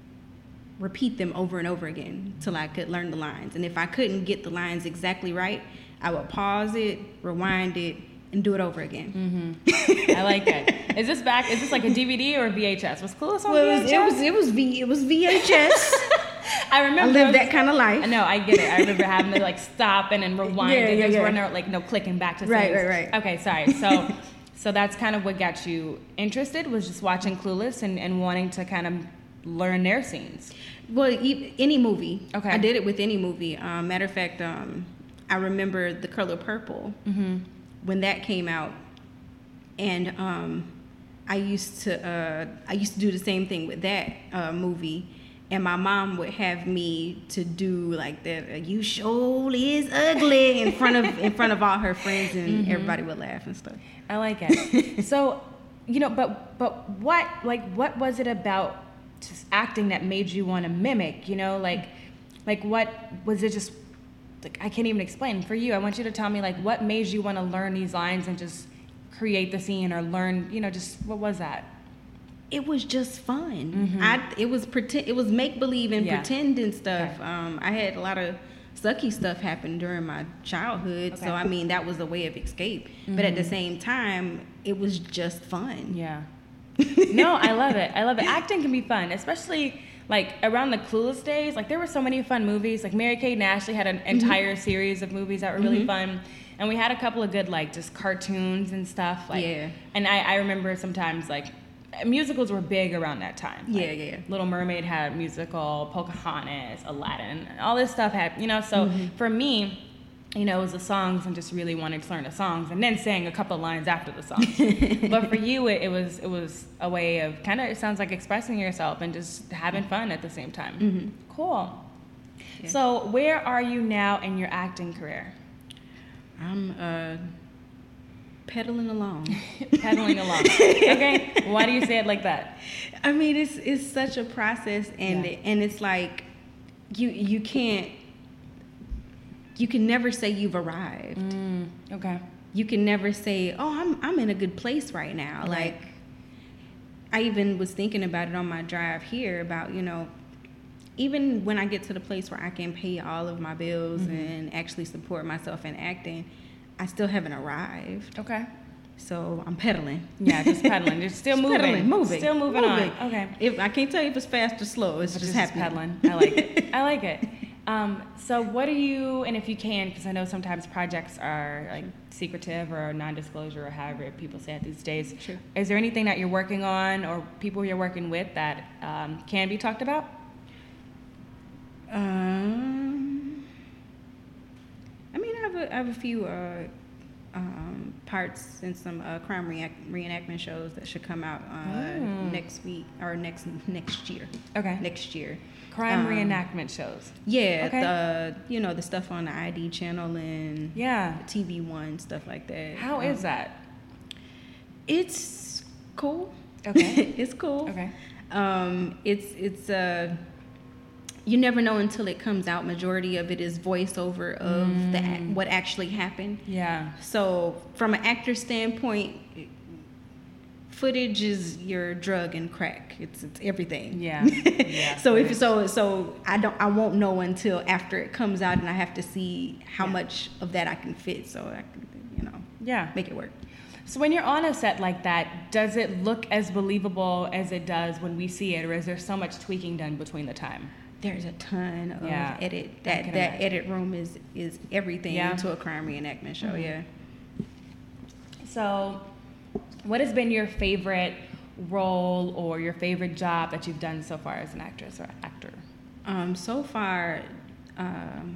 repeat them over and over again till I could learn the lines. And if I couldn't get the lines exactly right, I would pause it, rewind it, and do it over again. Mm-hmm. I like it. Is this back? Is this like a D V D or a V H S? Was Clueless on Well, V it H S? was, it was it was V it was V H S. I I remember lived those- that kind of life. I know, I get it. I remember having to like stop and then rewind. Yeah, and yeah, there's yeah. were no like no clicking back to Right, scenes. right, right. Okay, sorry. So, so that's kind of what got you interested, was just watching Clueless and, and wanting to kind of learn their scenes. Well, e- any movie. Okay. I did it with any movie. Um, matter of fact, um, I remember The Color Purple Mm-hmm. when that came out, and um, I used to uh, I used to do the same thing with that uh, movie. And my mom would have me to do like the "You sure is ugly" in front of in front of all her friends, and Mm-hmm. everybody would laugh and stuff. I like it. So, you know, but but what like what was it about just acting that made you want to mimic? You know, like like what was it? Just like I can't even explain. For you, I want you to tell me like what made you want to learn these lines and just create the scene or learn. You know, just what was that? It was just fun. Mhm. I it was pretend it was make believe and Yeah. pretend and stuff. Okay. Um, I had a lot of sucky stuff happen during my childhood, Okay. so I mean that was a way of escape. But at the Mhm. same time, it was just fun. Yeah. No, I love it. I love it. Acting can be fun, especially like around the Clueless days. Like there were so many fun movies. Like Mary Kate and Ashley had an entire series of movies that were really Mhm. fun. And we had a couple of good like just cartoons and stuff. Like, Yeah. And I, I remember sometimes like musicals were big around that time. Yeah, Like, yeah, yeah. Little Mermaid had a musical, Pocahontas, Aladdin, all this stuff had, you know. So Mm-hmm. for me, you know, it was the songs and just really wanted to learn the songs and then sang a couple of lines after the songs. But for you, it, it was it was a way of kind of, it sounds like expressing yourself and just having fun at the same time. Mhm. Cool. Yeah. So where are you now in your acting career? I'm uh, pedaling along. Pedaling along. Okay. Why do you say it like that? I mean, it's it's such a process, and Yeah. and it's like you you can't you can never say you've arrived. Mm, okay. You can never say, "Oh, I'm I'm in a good place right now." Right. Like I even was thinking about it on my drive here about, you know, even when I get to the place where I can pay all of my bills Mm-hmm. and actually support myself in acting, I still haven't arrived. Okay. So I'm pedaling. Yeah, just pedaling. Just still Just moving. pedaling, moving, Still moving, moving. on. Okay. If I can't tell you if it's fast or slow, it's But just, just happening. pedaling. I like it. I like it. Um, so what do you, and if you can, because I know sometimes projects are like secretive or non-disclosure or however people say it these days. Sure. Is there anything that you're working on or people you're working with that um, can be talked about? Um, I mean, I have a, I have a few uh, um, parts in some uh, crime react- reenactment shows that should come out uh, Mm. next week or next next year. Okay. Next year. Crime Um, reenactment shows. Yeah, Okay. the you know the stuff on the I D channel and Yeah. T V One stuff like that. How Um, is that? It's cool. Okay. It's cool. Okay. Um, it's it's uh, you never know until it comes out. Majority of it is voiceover of the ac- what actually happened. Yeah. So from an actor standpoint, footage is your drug and crack. It's it's everything. Yeah. Yeah, so if footage. so so I don't I won't know until after it comes out, and I have to see how Yeah. much of that I can fit, so I can, you know, Yeah. make it work. So when you're on a set like that, does it look as believable as it does when we see it, or is there so much tweaking done between the time? There's a ton of Yeah, edit. I That can that imagine. edit room is is everything Yeah. to a crime reenactment show. Mhm. Yeah. So, what has been your favorite role or your favorite job that you've done so far as an actress or actor? Um, so far, um,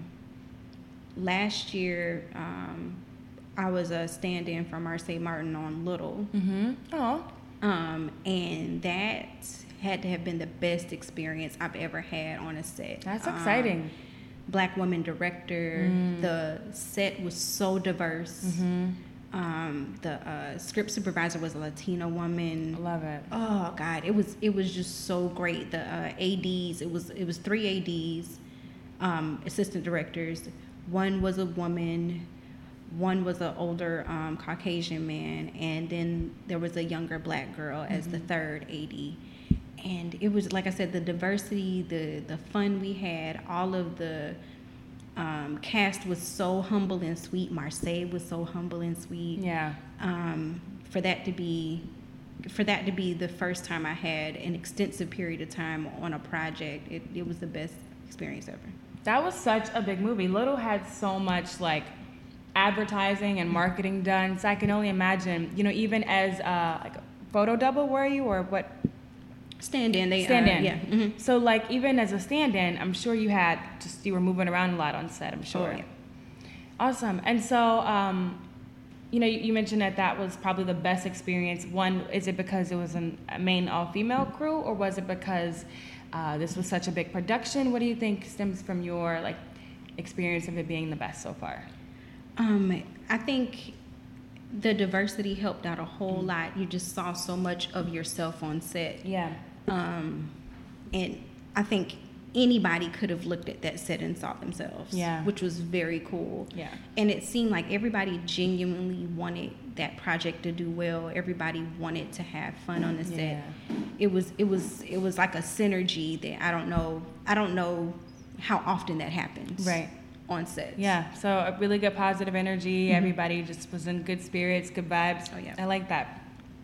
last year, um, I was a stand-in for Marsai Martin on Little. Mm-hmm. Oh. Um, and that had to have been the best experience I've ever had on a set. That's Um, exciting. Black woman director. Mm. The set was so diverse. Mm-hmm. Um, the uh, script supervisor was a Latina woman. I love it. Oh God, it was it was just so great. The uh, A Ds, it was it was three A Ds, um, assistant directors. One was a woman, one was an older um, Caucasian man, and then there was a younger black girl as mm-hmm. the third A D. And it was, like I said, the diversity, the the fun we had, all of the um, cast was so humble and sweet. Marsai was so humble and sweet. Yeah. Um, for that to be, for that to be the first time I had an extensive period of time on a project, it, it was the best experience ever. That was such a big movie. Little had so much like advertising and marketing done, so I can only imagine. You know, even as uh, like a photo double, were you or what? Stand-in, they stand uh, in. yeah. Mm-hmm. So like even as a stand-in, I'm sure you had just you were moving around a lot on set. I'm sure. Oh, yeah. Awesome. And so, um, you know, you, you mentioned that that was probably the best experience. One, is it because it was an, a main all-female crew, or was it because uh, this was such a big production? What do you think stems from your like experience of it being the best so far? Um, I think the diversity helped out a whole mm-hmm. lot. You just saw so much of yourself on set. Yeah. Um, and I think anybody could have looked at that set and saw themselves. Yeah. Which was very cool. Yeah. And it seemed like everybody genuinely wanted that project to do well. Everybody wanted to have fun on the set. Yeah. It was it was it was like a synergy that I don't know I don't know how often that happens. Right. On set. Yeah. So a really good positive energy. Mm-hmm. Everybody just was in good spirits, good vibes. Oh yeah. I like that.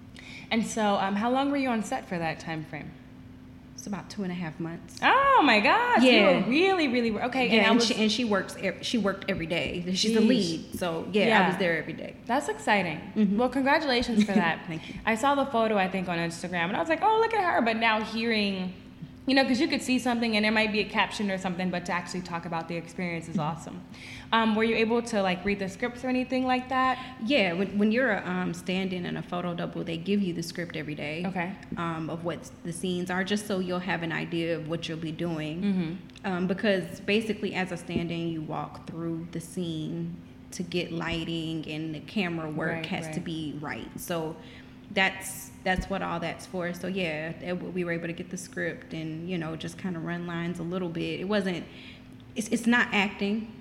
And so, um, how long were you on set for that time frame? It's about two and a half months. Oh my gosh! Yeah, you were really, really okay. Yeah, and, and, was, she, and she works. She worked every day. She's Geez. the lead, so yeah, yeah, I was there every day. That's exciting. Mm-hmm. Well, congratulations for that. Thank you. I saw the photo I think on Instagram, and I was like, oh, look at her. But now hearing, you know, because you could see something and there might be a caption or something, but to actually talk about the experience is awesome. Um, were you able to like read the scripts or anything like that? Yeah, when, when you're a um, stand-in and a photo double, they give you the script every day. Okay. Um, of what the scenes are, just so you'll have an idea of what you'll be doing. Mm-hmm. Um, because basically, as a stand-in, you walk through the scene to get lighting, and the camera work Right, has right. to be right. So that's that's what all that's for. So yeah, it, we were able to get the script and you know just kind of run lines a little bit. It wasn't. It's it's not acting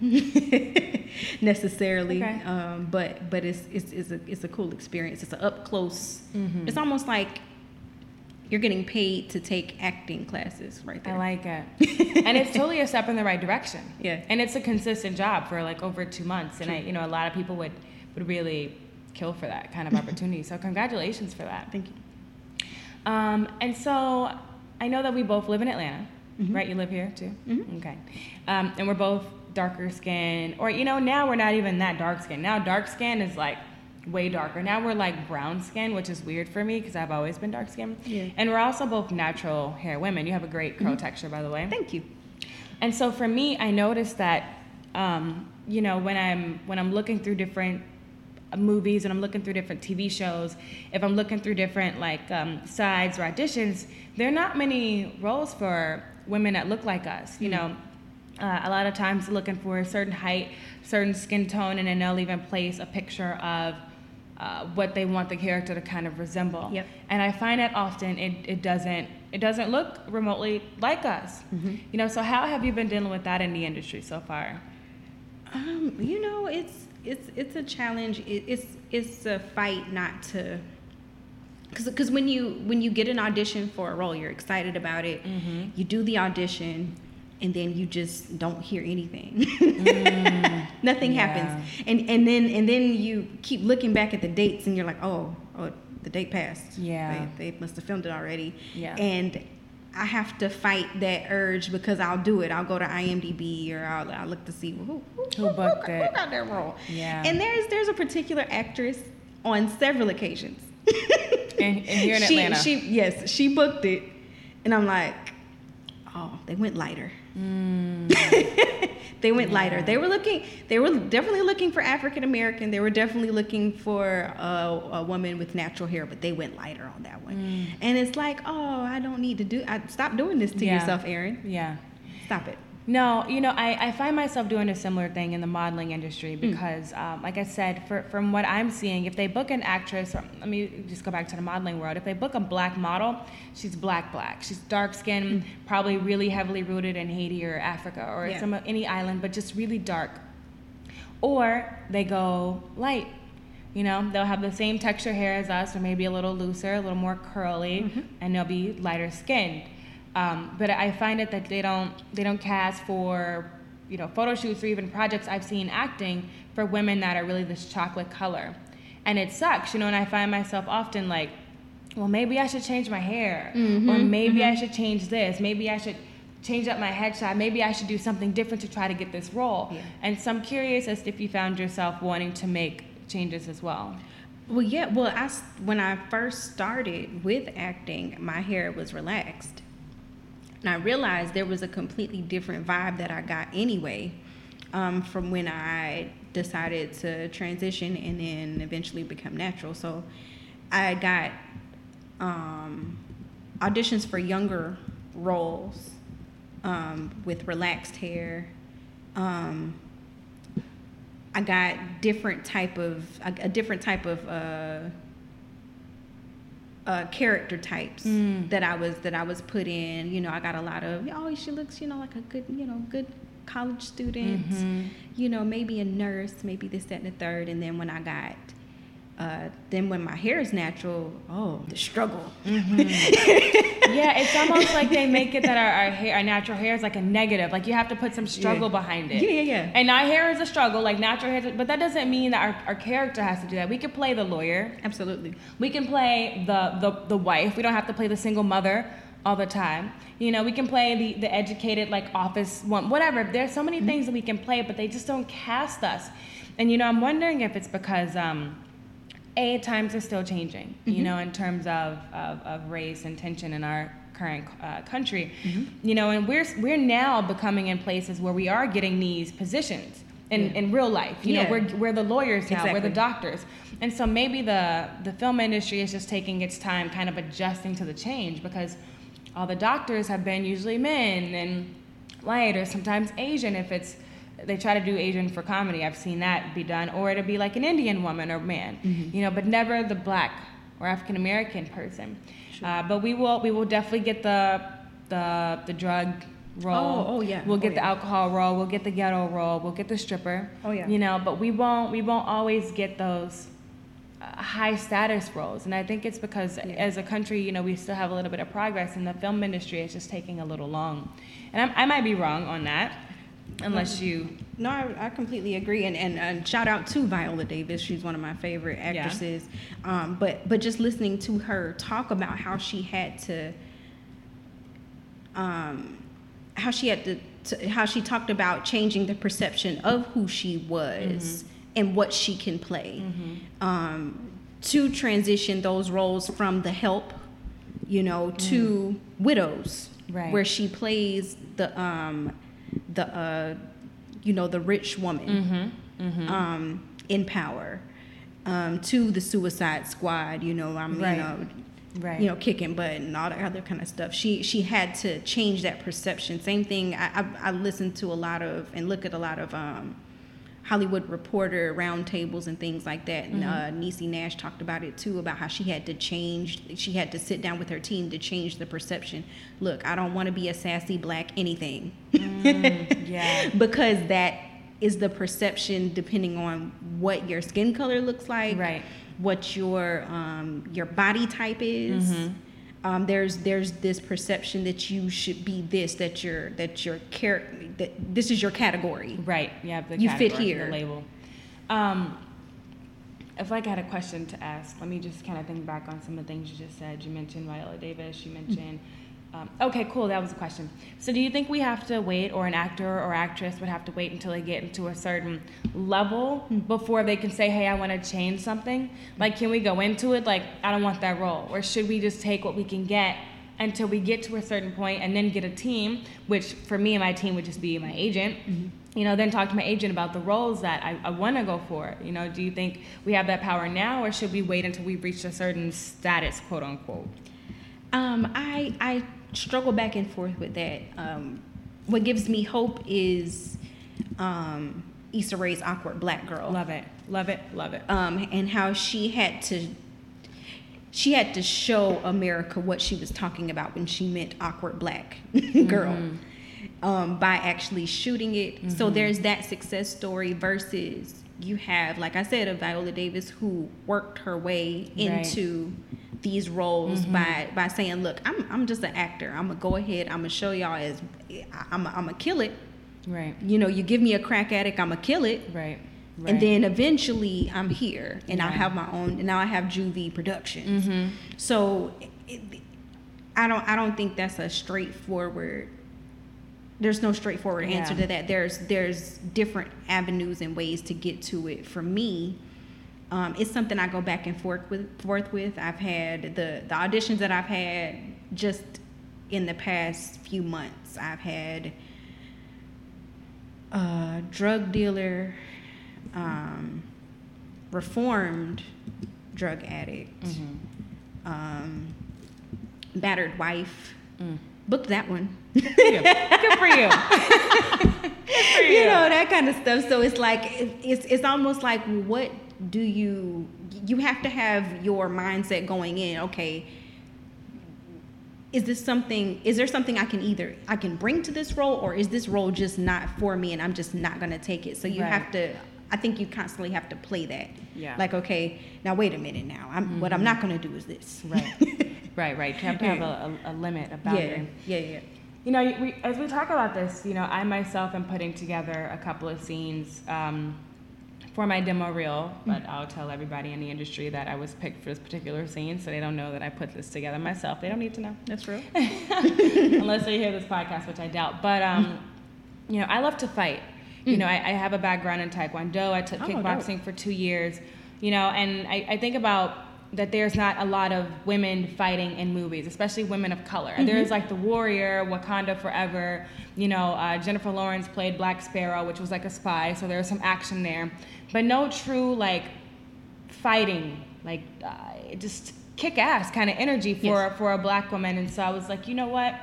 necessarily, Okay. um, but but it's it's it's a it's a cool experience. It's an up close. Mm-hmm. It's almost like you're getting paid to take acting classes right there. I like it. And it's totally a step in the right direction. Yeah. And it's a consistent job for like over two months. And True. I, you know, a lot of people would, would really kill for that kind of opportunity. So congratulations for that. Thank you. Um, and so I know that we both live in Atlanta, Mhm. right? You live here too? Mhm. Okay. Um, and we're both darker skin, or, you know, now we're not even that dark skin. Now dark skin is like way darker. Now we're like brown skin, which is weird for me because I've always been dark skin. Yeah. And we're also both natural hair women. You have a great curl Mhm. texture, by the way. Thank you. And so for me, I noticed that, um, you know, when I'm when I'm looking through different movies and I'm looking through different T V shows, if I'm looking through different like um, sides or auditions, there are not many roles for women that look like us. You know, uh, a lot of times looking for a certain height, certain skin tone, and then they'll even place a picture of uh, what they want the character to kind of resemble. Yep. And I find that often it, it doesn't it doesn't look remotely like us. Mhm. You know, so how have you been dealing with that in the industry so far? Um, you know, it's it's it's a challenge. It, it's it's a fight not to, because because when you when you get an audition for a role, you're excited about it. Mm-hmm. You do the audition, and then you just don't hear anything. Mm, Nothing yeah. happens, and and then and then you keep looking back at the dates, and you're like, oh, oh, the date passed. Yeah. they, they must have filmed it already. Yeah. And I have to fight that urge because I'll do it. I'll go to I M D B or I'll, I'll look to see who who, Who booked who, it. who got that role. Yeah. And there's there's a particular actress on several occasions And, and here in she, Atlanta. She, yes, she booked it. And I'm like, oh, they went lighter. Mm. They went Yeah. lighter. They were looking, they were definitely looking for African American. They were definitely looking for a, a woman with natural hair, but they went lighter on that one. Mm. And it's like, oh, I don't need to do, I, stop doing this to Yeah. yourself, Erin. Yeah. Stop it. No, you know, I, I find myself doing a similar thing in the modeling industry Mm. because, um, like I said, for, from what I'm seeing, if they book an actress, or, let me just go back to the modeling world. If they book a black model, she's black, black. She's dark skinned, probably really heavily rooted in Haiti or Africa or Yeah. some any island, but just really dark. Or they go light. You know, they'll have the same texture hair as us, or maybe a little looser, a little more curly, Mm-hmm. and they'll be lighter skinned. Um, but I find it that they don't they don't cast for, you know, photo shoots or even projects I've seen acting for women that are really this chocolate color, and it sucks, you know. And I find myself often like, well, maybe I should change my hair, Mm-hmm, or maybe I should change this, maybe I should change up my headshot, maybe I should do something different to try to get this role. Yeah. And so I'm curious as to if you found yourself wanting to make changes as well. Well, yeah. Well, I, s- when I first started with acting, my hair was relaxed. And I realized there was a completely different vibe that I got anyway um, from when I decided to transition and then eventually become natural. So I got um, auditions for younger roles um, with relaxed hair. Um, I got different type of a, a different type of uh, uh, character types Mm. that I was that I was put in. You know, I got a lot of, oh, she looks, you know, like a good, you know, good college student. Mhm. You know, maybe a nurse, maybe this, that, and the third. And then when I got, uh, then when my hair is natural, oh, the struggle. Yeah, it's almost like they make it that our, our hair, our natural hair is like a negative. Like you have to put some struggle Yeah. behind it. Yeah, yeah, yeah. And our hair is a struggle, like natural hair, but that doesn't mean that our, our character has to do that. We could play the lawyer. Absolutely. We can play the, the, the wife. We don't have to play the single mother all the time. You know, we can play the, the educated, like office one, whatever. There's so many Mm-hmm. things that we can play, but they just don't cast us. And, you know, I'm wondering if it's because, um, A, times are still changing, you Mm-hmm. know, in terms of, of, of race and tension in our current uh, country. Mm-hmm. You know, and we're, we're now becoming in places where we are getting these positions in, Yeah. in real life. You Yeah. know, we're, we're the lawyers now, we're the Exactly. doctors. And so maybe the, the film industry is just taking its time kind of adjusting to the change because all the doctors have been usually men and white or sometimes Asian if it's, they try to do Asian for comedy. I've seen that be done. Or it'll be like an Indian woman or man, Mm-hmm. you know, but never the black or African American person. Uh, but we will we will definitely get the the the drug role. Oh, oh, yeah. We'll Oh, get the yeah. alcohol role. We'll get the ghetto role. We'll get the stripper. Oh, yeah. You know, but we won't we won't always get those uh, high status roles. And I think it's because as a country, you know, we still have a little bit of progress, and the film industry is just taking a little long. And I'm, I might be wrong on that, unless you. No, I, I completely agree, and, and and shout out to Viola Davis. She's one of my favorite actresses. Um, but but just listening to her talk about how she had to, um, how she had to, to how she talked about changing the perception of who she was and what she can play, um, to transition those roles from the help, you know, to widows, Right. where she plays the um, the uh, you know, the rich woman Mm-hmm. Mm-hmm. um, in power, um, to the Suicide Squad. You know, I'm Right. you know, Right. you know, kicking butt and all that other kind of stuff. She she had to change that perception. Same thing. I I, I listen to a lot of and look at a lot of um, Hollywood Reporter roundtables and things like that. And uh, Niecy Nash talked about it too, about how she had to change. She had to sit down with her team to change the perception. Look, I don't want to be a sassy black anything. Mm, yeah. Because that is the perception depending on what your skin color looks like, Right. what your um, your body type is. Mm-hmm. Um, there's there's this perception that you should be this, that you're that your char- that this is your category. Right. Yeah. The You fit category, here. The label. Um, if I had a question to ask, let me just kind of think back on some of the things you just said. You mentioned Viola Davis. You mentioned Um, okay, cool. That was a question. So, do you think we have to wait, or an actor or actress would have to wait until they get into a certain level before they can say, "Hey, I want to change something"? Like, can we go into it like, "I don't want that role," or should we just take what we can get until we get to a certain point and then get a team? Which, for me and my team, would just be my agent. Mm-hmm. You know, then talk to my agent about the roles that I, I want to go for. You know, do you think we have that power now, or should we wait until we've reached a certain status, quote unquote? Um, I I struggle back and forth with that. Um, what gives me hope is um, Issa Rae's Awkward Black Girl. Love it, love it, love it. Um, and how she had to she had to show America what she was talking about when she meant awkward black girl. Mm-hmm. Um, by actually shooting it. Mm-hmm. So there's that success story versus you have, like I said, a Viola Davis who worked her way into right. these roles mm-hmm. by by saying, look, I'm I'm just an actor. I'm going to go ahead. I'm going to show y'all as, I'm I'm going to kill it. Right. You know, you give me a crack addict, I'm going to kill it. Right. Right. And then eventually I'm here and yeah. I have my own, and now I have Juvie Productions. Mm-hmm. So it, I don't I don't think that's a straightforward There's no straightforward yeah. answer to that. There's there's different avenues and ways to get to it. For me, um, it's something I go back and forth with. Forth with. I've had the the auditions that I've had just in the past few months. I've had a drug dealer, um, reformed drug addict, mm-hmm. um, battered wife. Mm. Booked that one. Good for you. Good for you. Good for you. You know, that kind of stuff. So it's like, it's it's almost like, what do you, you have to have your mindset going in, okay, is this something, is there something I can either, I can bring to this role, or is this role just not for me and I'm just not going to take it? So you right. have to, I think you constantly have to play that. Yeah. Like, okay, now wait a minute now. I'm, mm-hmm. What I'm not going to do is this. Right. Right, right. You have to have a, a, a limit, a boundary. Yeah, yeah, yeah. You know, we, as we talk about this, you know, I myself am putting together a couple of scenes um, for my demo reel, but mm-hmm. I'll tell everybody in the industry that I was picked for this particular scene, so they don't know that I put this together myself. They don't need to know. That's true. Unless they hear this podcast, which I doubt. But, um, you know, I love to fight. Mm-hmm. You know, I, I have a background in Taekwondo. I took oh, kickboxing dope. for two years, you know, and I, I think about that there's not a lot of women fighting in movies, especially women of color. Mm-hmm. There's like The Warrior, Wakanda Forever, you know, uh, Jennifer Lawrence played Black Sparrow, which was like a spy, so there was some action there. But no true like fighting, like uh, just kick-ass kind of energy for, yes. for a black woman. And so I was like, you know what?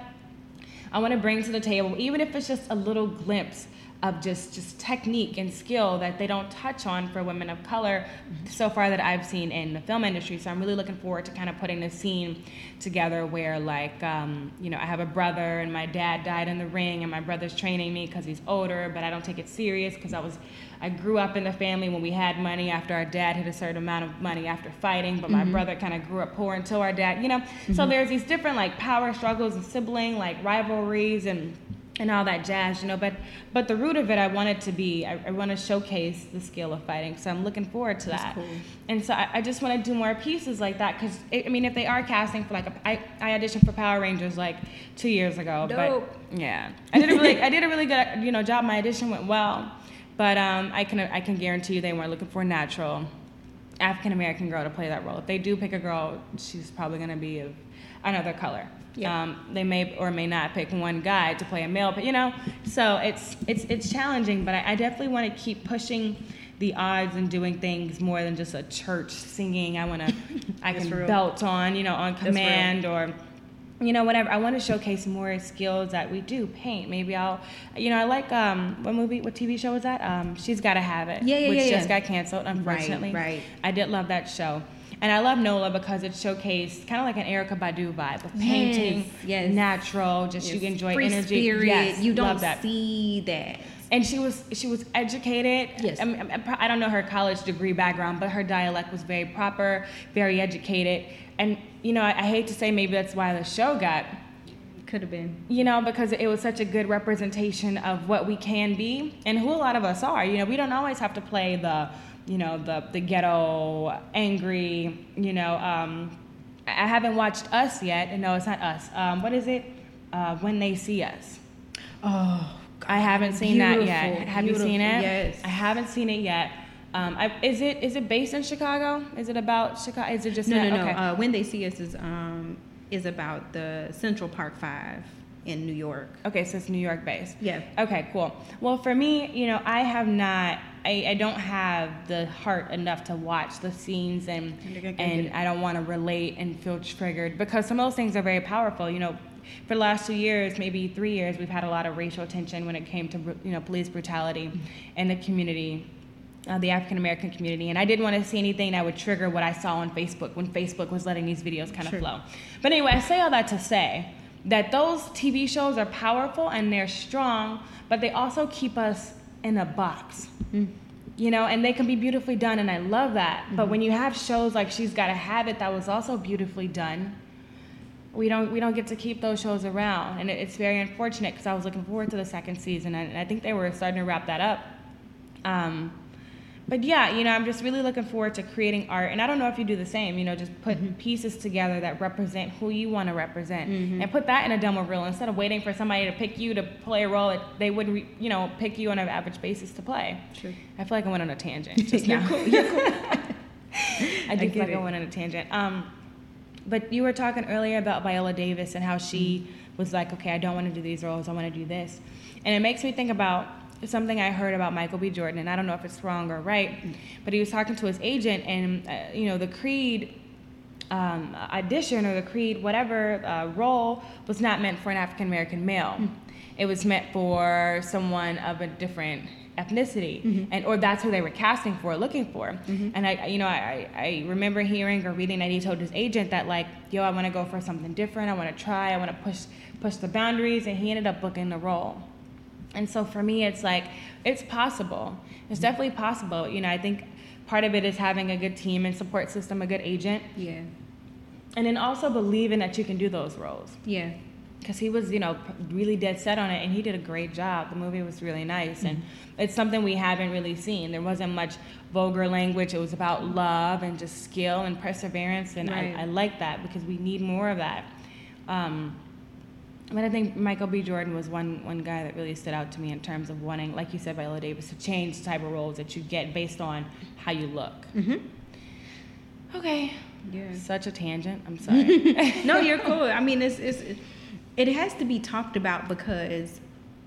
I want to bring to the table, even if it's just a little glimpse of just, just technique and skill that they don't touch on for women of color so far that I've seen in the film industry. So I'm really looking forward to kind of putting this scene together where, like, um, you know, I have a brother and my dad died in the ring and my brother's training me because he's older, but I don't take it serious because I was, I grew up in the family when we had money after our dad had a certain amount of money after fighting, but my mm-hmm. brother kind of grew up poor until our dad, you know. Mm-hmm. So there's these different, like, power struggles and sibling, like, rivalries and and all that jazz, you know, but but the root of it, I want it to be, I, I want to showcase the skill of fighting, so I'm looking forward to That's that. Cool. And so I, I just want to do more pieces like that, because, I mean, if they are casting for, like, a, I, I auditioned for Power Rangers, like, two years ago. Dope. But, yeah. I did a really, I did a really good, you know, job. My audition went well, but um, I can I can guarantee you they weren't looking for a natural African-American girl to play that role. If they do pick a girl, she's probably going to be of another color. Yeah. Um, they may or may not pick one guy to play a male, but you know, so it's it's it's challenging. But I, I definitely want to keep pushing the odds and doing things more than just a church singing. I want to, I can real. belt on, you know, on command or, you know, whatever. I want to showcase more skills that we do. Paint. Maybe I'll, you know, I like um, what movie, what T V show was that? Um, She's Gotta Have It. Yeah, yeah, which yeah, just yeah. got canceled, unfortunately. Right, right. I did love that show. And I love Nola because it showcased kind of like an Erykah Badu vibe of painting, yes, yes. natural, just yes. you enjoy Free energy. Spirit. Yes, you don't love that. see that. And she was she was educated. Yes. I, mean, I don't know her college degree background, but her dialect was very proper, very educated. And, you know, I, I hate to say maybe that's why the show got... Could have been. You know, because it was such a good representation of what we can be and who a lot of us are. You know, we don't always have to play the... you know, the, the ghetto, angry, you know, um, I haven't watched Us yet. No, it's not Us. Um, what is it? uh, When They See Us. Oh, God. I haven't seen that yet. Beautiful, Have you seen it? yes. I haven't seen it yet. Um, I, is it is it based in Chicago? Is it about Chicago? Is it just No, not, no, no. okay. Uh, When They See Us is um is about the Central Park Five in New York. Okay, so it's New York based. Yeah. Okay, cool. Well, for me, you know, I have not, I, I don't have the heart enough to watch the scenes, and and I don't want to relate and feel triggered, because some of those things are very powerful. You know, for the last two years, maybe three years, we've had a lot of racial tension when it came to, you know, police brutality in the community. Uh, the African American community, and I didn't want to see anything that would trigger what I saw on Facebook when Facebook was letting these videos kind of Sure. flow. But anyway, I say all that to say that those T V shows are powerful and they're strong, but they also keep us in a box. Mm. You know, and they can be beautifully done, and I love that. Mm-hmm. But when you have shows like She's Gotta Have It that was also beautifully done, we don't we don't get to keep those shows around, and it, it's very unfortunate, because I was looking forward to the second season, and I think they were starting to wrap that up. Um, But yeah, you know, I'm just really looking forward to creating art. And I don't know if you do the same, you know, just put mm-hmm. pieces together that represent who you want to represent. Mm-hmm. And put that in a demo reel instead of waiting for somebody to pick you to play a role that they wouldn't, re- you know, pick you on an average basis to play. Sure. I feel like I went on a tangent just now. You're cool. You're cool. I do I feel like it. I went on a tangent. Um, but you were talking earlier about Viola Davis and how she mm-hmm. was like, okay, I don't want to do these roles, I want to do this. And it makes me think about something I heard about Michael B. Jordan, and I don't know if it's wrong or right, but he was talking to his agent, and uh, you know, the Creed um, audition or the Creed whatever uh, role was not meant for an African American male. Mm-hmm. It was meant for someone of a different ethnicity, mm-hmm. and or that's who they were casting for, looking for. Mm-hmm. And I, you know, I, I remember hearing or reading that he told his agent that, like, yo, I want to go for something different. I want to try. I want to push push the boundaries, and he ended up booking the role. And so for me, it's like, it's possible. It's definitely possible. You know, I think part of it is having a good team and support system, a good agent. Yeah. And then also believing that you can do those roles. Yeah. Because he was, you know, really dead set on it, and he did a great job. The movie was really nice, and mm-hmm. it's something we haven't really seen. There wasn't much vulgar language. It was about love and just skill and perseverance, and right. I, I like that, because we need more of that. Um, But I think Michael B. Jordan was one one guy that really stood out to me in terms of wanting, like you said, Viola Davis, to change the type of roles that you get based on how you look. Mm-hmm. Okay. Yeah. Such a tangent. I'm sorry. No, you're cool. I mean, it's, it's it has to be talked about, because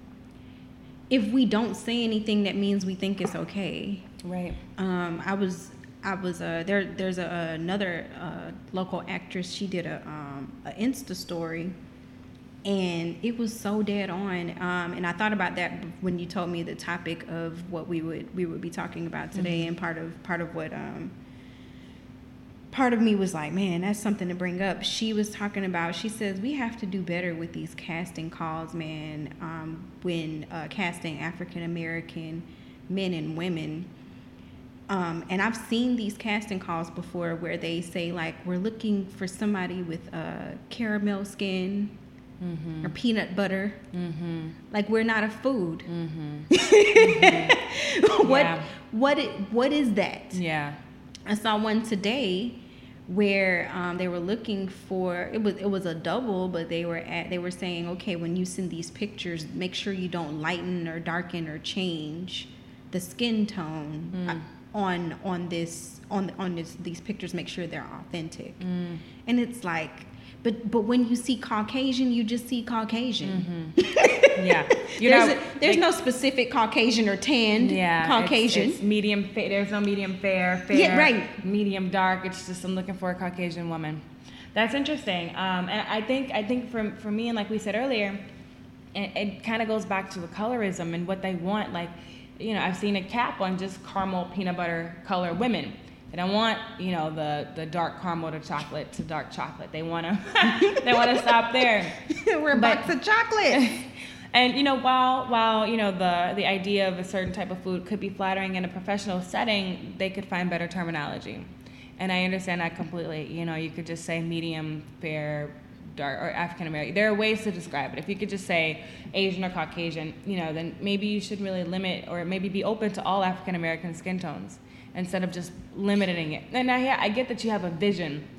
if we don't say anything, that means we think it's okay. Right. Um, I was I was uh, there. There's a, another uh, local actress. She did a um, a Insta story. And it was so dead on, um, and I thought about that when you told me the topic of what we would we would be talking about today. Mm-hmm. And part of part of what um, part of me was like, man, that's something to bring up. She was talking about. She says we have to do better with these casting calls, man. Um, when uh, casting African American men and women. Um, and I've seen these casting calls before where they say, like, we're looking for somebody with uh, caramel skin. Mm-hmm. Or peanut butter. Mm-hmm. Like, we're not a food. Mm-hmm. mm-hmm. what yeah. what it, what is that? Yeah. I saw one today where um, they were looking for it was it was a double, but they were at they were saying, okay, when you send these pictures, make sure you don't lighten or darken or change the skin tone mm. uh, on on this on on this these pictures. Make sure they're authentic. Mm. And it's like. But but when you see Caucasian, you just see Caucasian. Mm-hmm. Yeah, you there's know, a, there's they, no specific Caucasian or tanned yeah, Caucasian. It's, it's medium. Fa- there's no medium fair, fair. Yeah, right. Medium dark. It's just I'm looking for a Caucasian woman. That's interesting. Um, and I think I think for for me, and like we said earlier, it, it kind of goes back to the colorism and what they want. Like, you know, I've seen a cap on just caramel peanut butter color women. They don't want, you know, the, the dark caramel to chocolate to dark chocolate. They want to they want to stop there. We're but, box of chocolate. And you know, while while you know the the idea of a certain type of food could be flattering in a professional setting, they could find better terminology. And I understand that completely. You know, you could just say medium, fair, dark, or African American. There are ways to describe it. If you could just say Asian or Caucasian, you know, then maybe you should really limit or maybe be open to all African American skin tones, instead of just limiting it. And I, I get that you have a vision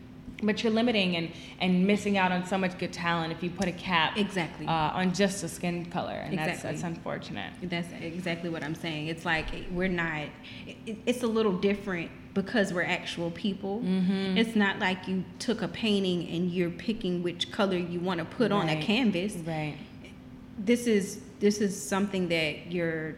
but you're limiting and, and missing out on so much good talent if you put a cap Exactly. uh, on just a skin color, and Exactly. that's that's unfortunate. That's exactly what I'm saying. It's like we're not. It, it's a little different because we're actual people. Mm-hmm. It's not like you took a painting and you're picking which color you want to put on a Right. canvas. Right. This is this is something that your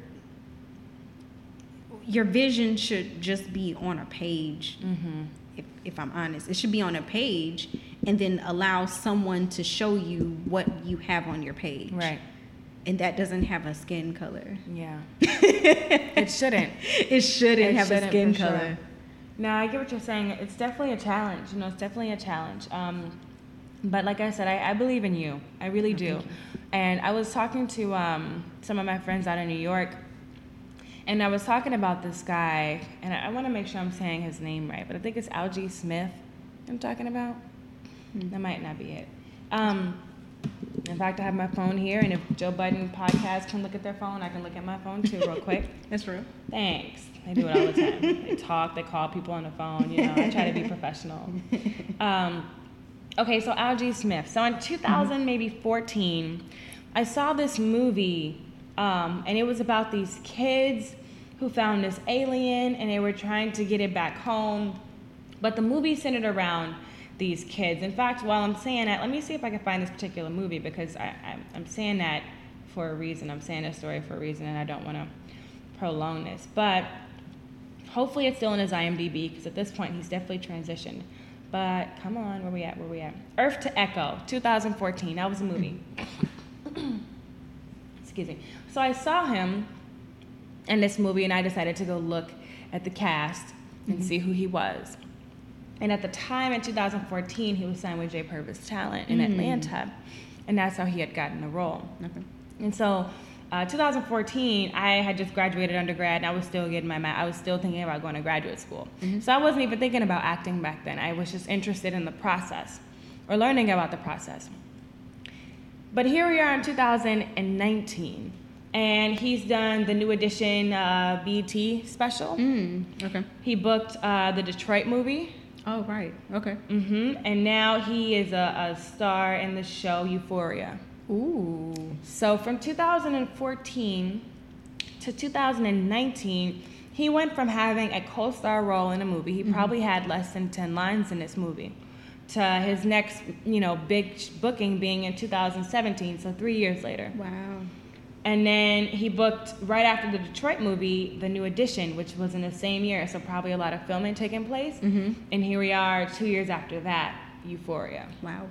your vision should just be on a page. Mm-hmm. If, if I'm honest, it should be on a page and then allow someone to show you what you have on your page. Right. And that doesn't have a skin color. Yeah. It shouldn't. It shouldn't It have shouldn't, a skin for sure. color. No, I get what you're saying. It's definitely a challenge. You know, it's definitely a challenge. Um, but like I said, I, I believe in you. I really do. And I was talking to um, some of my friends out in New York, and I was talking about this guy, and I, I want to make sure I'm saying his name right, but I think it's Algie Smith I'm talking about. Hmm. That might not be it. Um, in fact, I have my phone here, and if Joe Budden podcast can look at their phone, I can look at my phone too real quick. That's real. Thanks. They do it all the time. They talk, they call people on the phone, you know. I try to be professional. Um, okay, so Algie Smith. So in two thousand, mm-hmm. maybe fourteen, I saw this movie, um, and it was about these kids who found this alien, and they were trying to get it back home. But the movie centered around these kids. In fact, while I'm saying that, let me see if I can find this particular movie, because I, I, I'm saying that for a reason. I'm saying this story for a reason, and I don't want to prolong this. But hopefully it's still in his I M D B, because at this point he's definitely transitioned. But come on, where we at? Where we at? Earth to Echo, two thousand fourteen. That was a movie. Excuse me. So I saw him in this movie, and I decided to go look at the cast and mm-hmm. see who he was. And at the time in two thousand fourteen, he was signed with J Purvis Talent in mm. Atlanta, and that's how he had gotten the role. Okay. And so, uh, two thousand fourteen, I had just graduated undergrad, and I was still getting my ma- I was still thinking about going to graduate school. Mm-hmm. So I wasn't even thinking about acting back then. I was just interested in the process, or learning about the process. But here we are in two thousand nineteen, and he's done the New Edition uh, B E T special. Mm, okay. He booked uh, the Detroit movie. Oh, right. Okay. Mm-hmm. And now he is a, a star in the show Euphoria. Ooh. So from two thousand fourteen to two thousand nineteen, he went from having a co-star role in a movie. He mm-hmm. probably had less than ten lines in this movie, to his next, you know, big booking being in two thousand seventeen, so three years later. Wow. And then he booked, right after the Detroit movie, The New Edition, which was in the same year, so probably a lot of filming taking place. Mm-hmm. And here we are two years after that, Euphoria. Wow.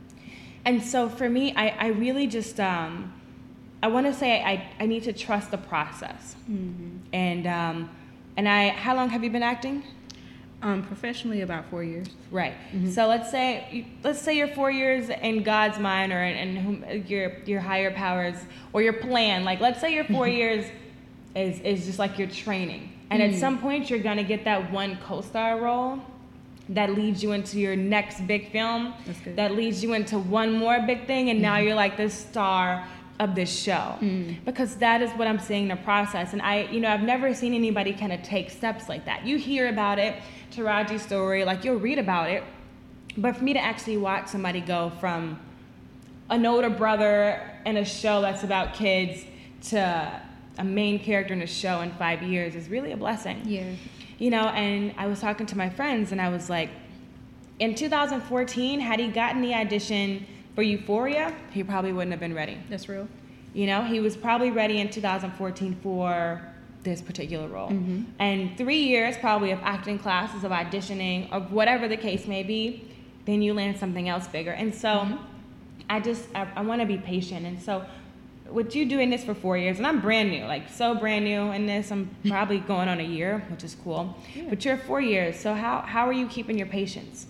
And so for me, I, I really just, um, I want to say I, I need to trust the process. Mm-hmm. And um, and I, how long have you been acting? Um, professionally, about four years. Right. Mm-hmm. So let's say let's say you're four years in God's mind, or in, in your your higher powers, or your plan. Like, let's say your four years is is just like your training, and mm-hmm. at some point you're gonna get that one co-star role that leads you into your next big film. That's good. That leads you into one more big thing, and mm-hmm. now you're like the star of this show. Mm. Because that is what I'm seeing in the process. And I, you know, I've never seen anybody kind of take steps like that. You hear about it, Taraji's story, like you'll read about it. But for me to actually watch somebody go from an older brother in a show that's about kids to a main character in a show in five years is really a blessing. Yeah. You know, and I was talking to my friends, and I was like, in two thousand fourteen, had he gotten the audition for Euphoria, he probably wouldn't have been ready. That's real. You know, he was probably ready in two thousand fourteen for this particular role. Mm-hmm. And three years probably of acting classes, of auditioning, of whatever the case may be, then you land something else bigger. And so mm-hmm. I just, I, I want to be patient. And so with you doing this for four years, and I'm brand new, like so brand new in this, I'm probably going on a year, which is cool. Yeah. But you're four years, so how, how are you keeping your patience?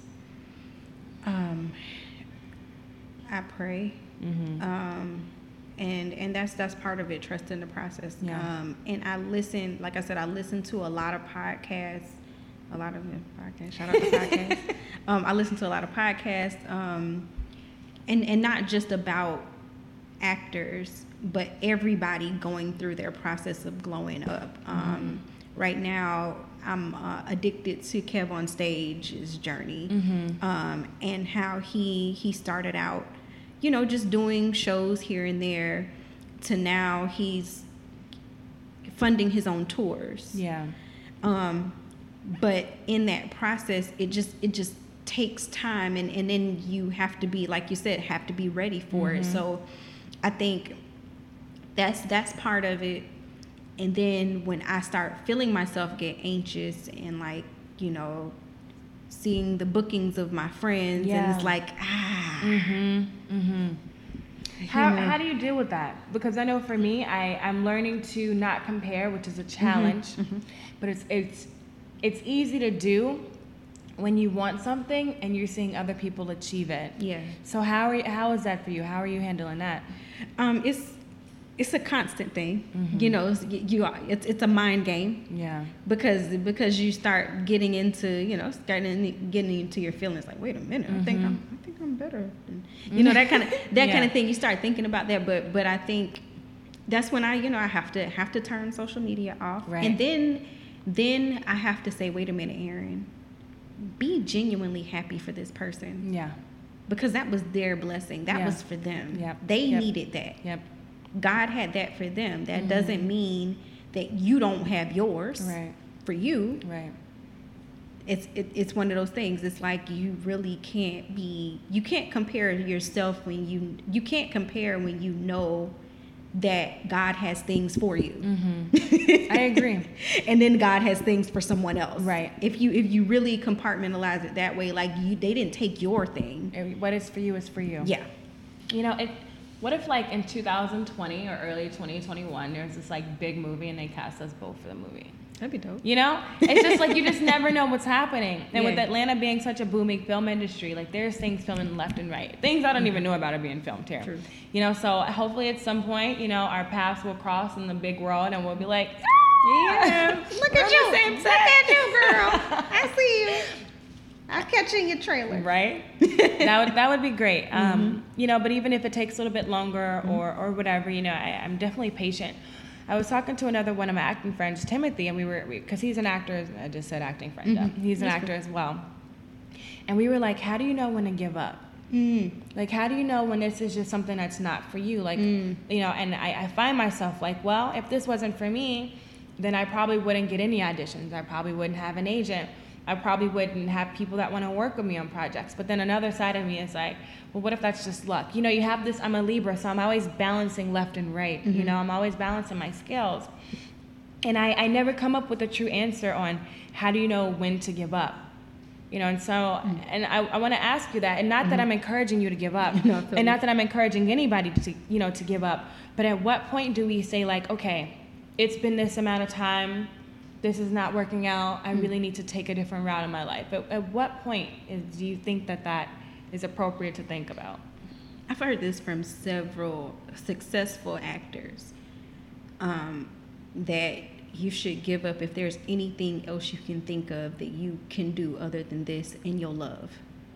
Um, I pray. Mm-hmm. Um, and and that's that's part of it, trusting the process. Yeah. Um, and I listen, like I said, I listen to a lot of podcasts, a lot of podcasts. Shout out to podcasts. um, I listen to a lot of podcasts, um, and and not just about actors, but everybody going through their process of glowing up. Um, right now I'm uh, addicted to Kev on Stage's journey, Mm-hmm. um, and how he he started out, you know, just doing shows here and there, to now he's funding his own tours. Yeah. Um, but in that process, it just it just takes time, and, and then you have to be, like you said, have to be ready for Mm-hmm. it. So I think that's that's part of it. And then when I start feeling myself get anxious and, like, you know, seeing the bookings of my friends, Yeah. and it's like, ah. Mm-hmm. Mm-hmm. How, know. how do you deal with that? Because I know for me, I, I'm learning to not compare, which is a challenge. Mm-hmm. But it's it's it's easy to do when you want something and you're seeing other people achieve it. Yeah. So how are you, how is that for you? How are you handling that? Um, it's it's a constant thing. Mm-hmm. You know, it's, you are, it's it's a mind game. Yeah. Because because you start getting into, you know, starting getting into your feelings, like, wait a minute, I think I'm I think I'm better than, you know, that kind of that Yeah. kind of thing. You start thinking about that, but but I think that's when I, you know, I have to have to turn social media off. Right. And then then I have to say, wait a minute, Aaron, be genuinely happy for this person, Yeah. because that was their blessing. That Yeah. was for them. Yep. They Yep. needed that. Yep. God had that for them. That Mhm. doesn't mean that you don't have yours. Right. For you, Right. it's it, it's one of those things. It's like you really can't be. You can't compare yourself when you you can't compare when you know that God has things for you. Mm-hmm. I agree. And then God has things for someone else. Right. If you if you really compartmentalize it that way, like, you, they didn't take your thing. Every- What is for you is for you. Yeah. You know, it, what if, like, in two thousand twenty or early twenty twenty-one, there's this, like, big movie and they cast us both for the movie? That'd be dope. You know? It's just like you just never know what's happening. And with Yeah. Atlanta being such a booming film industry, like, there's things filming left and right. Things I don't even know about are being filmed here. True. You know, so hopefully at some point, you know, our paths will cross in the big world and we'll be like, Yeah. Look We're at on you. the same Look set. at you, girl. I see you. I'll catch you in your trailer. right? that would that would be great. Um, Mm-hmm. You know, but even if it takes a little bit longer or or whatever, you know, I, I'm definitely patient. I was talking to another one of my acting friends, Timothy, and we were because he's an actor. I just said acting friend. Mhm. He's an That's actor as well. And we were like, how do you know when to give up? Mm. Like, how do you know when this is just something that's not for you? Like, Mm. you know, and I, I find myself like, well, if this wasn't for me, then I probably wouldn't get any auditions. I probably wouldn't have an agent. I probably wouldn't have people that want to work with me on projects. But then another side of me is like, well, what if that's just luck? You know, you have this, I'm a Libra, so I'm always balancing left and right. Mm-hmm. You know, I'm always balancing my scales. And I, I never come up with a true answer on how do you know when to give up? You know, and so, and I, I want to ask you that, and not that I'm encouraging you to give up, No, I feel and you. not that I'm encouraging anybody to, you know, to give up, but at what point do we say, like, okay, it's been this amount of time, this is not working out, I really need to take a different route in my life? At, at what point is, do you think that that is appropriate to think about? I've heard this from several successful actors, um, that you should give up if there's anything else you can think of that you can do other than this and you'll love.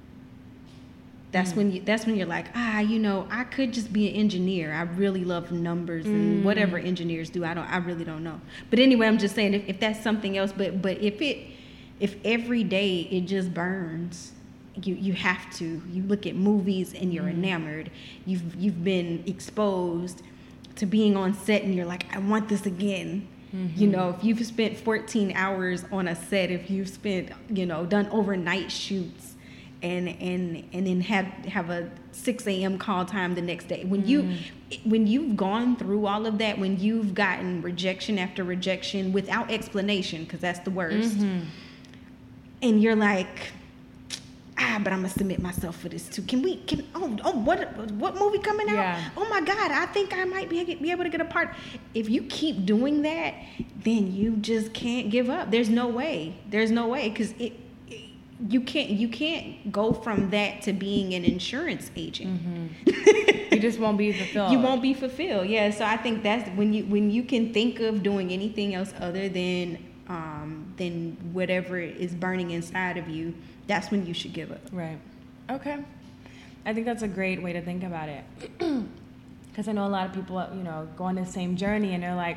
That's when you that's when you're like, ah, you know, I could just be an engineer. I really love numbers and whatever engineers do. I don't I really don't know. But anyway, I'm just saying if, if that's something else, but but if it if every day it just burns, you you have to. You look at movies and you're enamored. You've you've been exposed to being on set and you're like, I want this again. Mm-hmm. You know, if you've spent fourteen hours on a set, if you've spent, you know, done overnight shoots and and and then have have a six a.m. call time the next day. When you Mm-hmm. when you've gone through all of that, when you've gotten rejection after rejection without explanation, because that's the worst. Mm-hmm. And you're like, ah, but I'm gonna submit myself for this too. Can we? Can oh oh what what movie coming out? Yeah. Oh my God, I think I might be be able to get a part. If you keep doing that, then you just can't give up. There's no way. There's no way because it, it you can't you can't go from that to being an insurance agent. Mm-hmm. You just won't be fulfilled. You won't be fulfilled. Yeah. So I think that's when you when you can think of doing anything else other than um than whatever is burning inside of you. That's when you should give up. Right. Okay. I think that's a great way to think about it. Because I know a lot of people, you know, go on the same journey and they're like,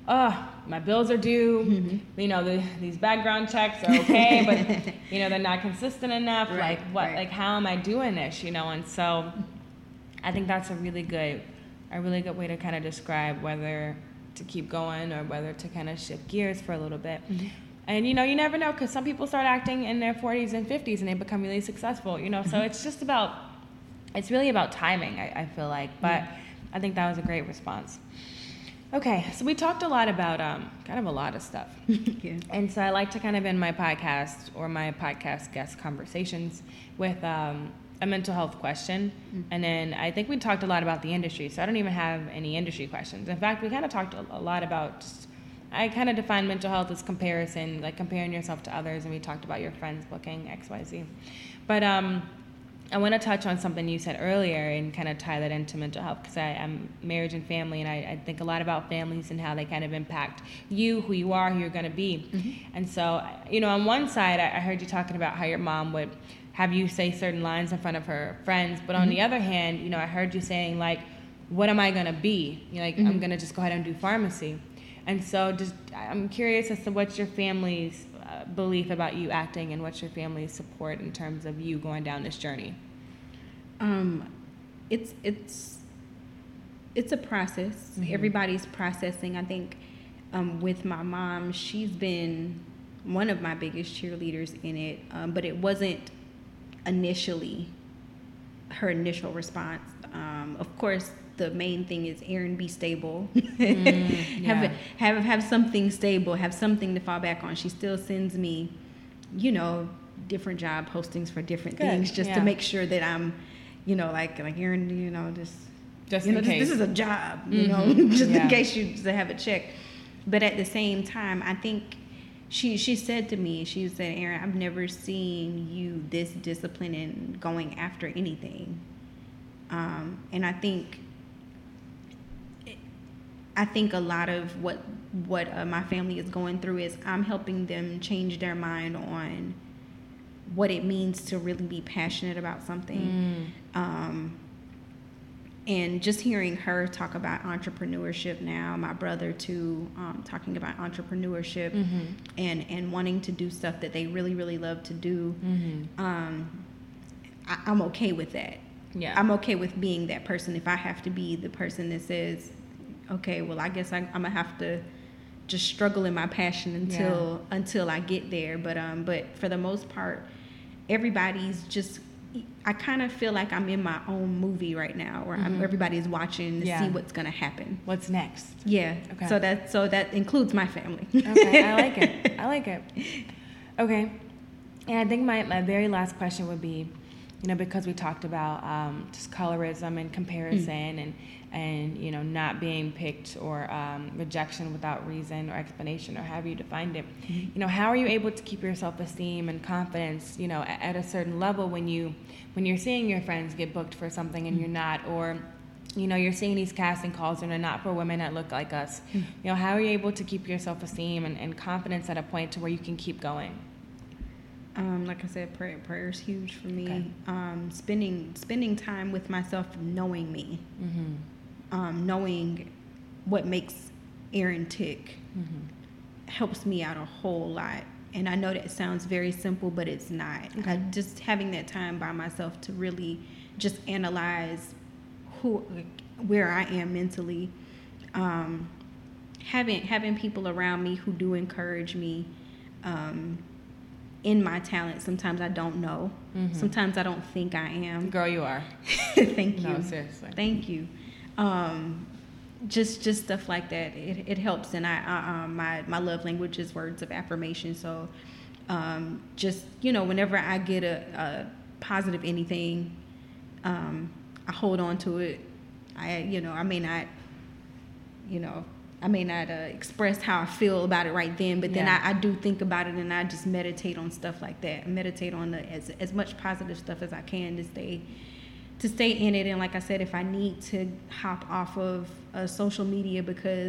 oh, my bills are due. Mm-hmm. You know, the, these background checks are okay, but you know, they're not consistent enough. Right, like what? right. Like how am I doing this? You know, and so I think that's a really good, a really good way to kind of describe whether to keep going or whether to kind of shift gears for a little bit. Mm-hmm. And you know, you never know, because some people start acting in their forties and fifties and they become really successful. You know, so it's just about, it's really about timing. I, I feel like, but yeah. I think that was a great response. Okay, so we talked a lot about um, kind of a lot of stuff. Yeah. And so I like to kind of end my podcast or my podcast guest conversations with um, a mental health question. Mm-hmm. And then I think we talked a lot about the industry, so I don't even have any industry questions. In fact, we kind of talked a, a lot about, just, I kind of define mental health as comparison, like comparing yourself to others, and we talked about your friends booking X Y Z. But um, I want to touch on something you said earlier and kind of tie that into mental health, because I'm marriage and family, and I, I think a lot about families and how they kind of impact you, who you are, who you're going to be. Mm-hmm. And so, you know, on one side, I heard you talking about how your mom would have you say certain lines in front of her friends, but on mm-hmm. the other hand, you know, I heard you saying, like, what am I going to be? You're like, mm-hmm. I'm going to just go ahead and do pharmacy. And so just, I'm curious as to what's your family's uh, belief about you acting, and what's your family's support in terms of you going down this journey? Um, it's it's it's a process. Mm-hmm. Everybody's processing. I think um, with my mom, she's been one of my biggest cheerleaders in it, um, but it wasn't initially her initial response. Um, of course, the main thing is, Erin, be stable. mm, yeah. have, have have something stable. Have something to fall back on. She still sends me, you know, different job postings for different Good. things, just yeah. to make sure that I'm, you know, like like Erin, you know, just just you in know, case. This, this is a job, you mm-hmm. know, just yeah. in case you to have a check. But at the same time, I think she she said to me, she said, Erin, I've never seen you this disciplined and going after anything. Um, and I think. I think a lot of what what uh, my family is going through is I'm helping them change their mind on what it means to really be passionate about something. Mm. Um, and just hearing her talk about entrepreneurship now, my brother too, um, talking about entrepreneurship mm-hmm. and, and wanting to do stuff that they really, really love to do, mm-hmm. um, I, I'm okay with that. Yeah. I'm okay with being that person. If I have to be the person that says, okay, well, I guess I, I'm gonna have to just struggle in my passion until yeah. until I get there. But um, but for the most part, everybody's just. I kind of feel like I'm in my own movie right now, where mm-hmm. I'm, everybody's watching to yeah. see what's gonna happen. What's next? Yeah. Okay. So that so that includes my family. Okay, I like it. I like it. Okay, and I think my my very last question would be, you know, because we talked about um, just colorism and comparison mm. and. and, you know, not being picked or um, rejection without reason or explanation or however you defined it. Mm-hmm. You know, how are you able to keep your self-esteem and confidence, you know, at, at a certain level when, you, when you're seeing your friends get booked for something and mm-hmm. you're not, or, you know, you're seeing these casting calls and they're not for women that look like us. Mm-hmm. You know, how are you able to keep your self-esteem and, and confidence at a point to where you can keep going? Um, like I said, prayer prayer is huge for me. Okay. Um, spending spending time with myself, knowing me. Mm-hmm. Um, knowing what makes Erin tick mm-hmm. helps me out a whole lot. And I know that sounds very simple, but it's not. Okay. I, just having that time by myself to really just analyze who, where I am mentally. Um, having having people around me who do encourage me um, in my talent. Sometimes I don't know. Mm-hmm. Sometimes I don't think I am. Girl, you are. Thank you. No, seriously. Thank you. Um, just just stuff like that. It it helps, and I, I um my my love language is words of affirmation. So, um, just you know, whenever I get a, a positive anything, um, I hold on to it. I you know I may not, you know, I may not uh, express how I feel about it right then, but then yeah. I, I do think about it, and I just meditate on stuff like that. I meditate on the, as as much positive stuff as I can to stay. to stay in it. And like I said, if I need to hop off of uh, social media because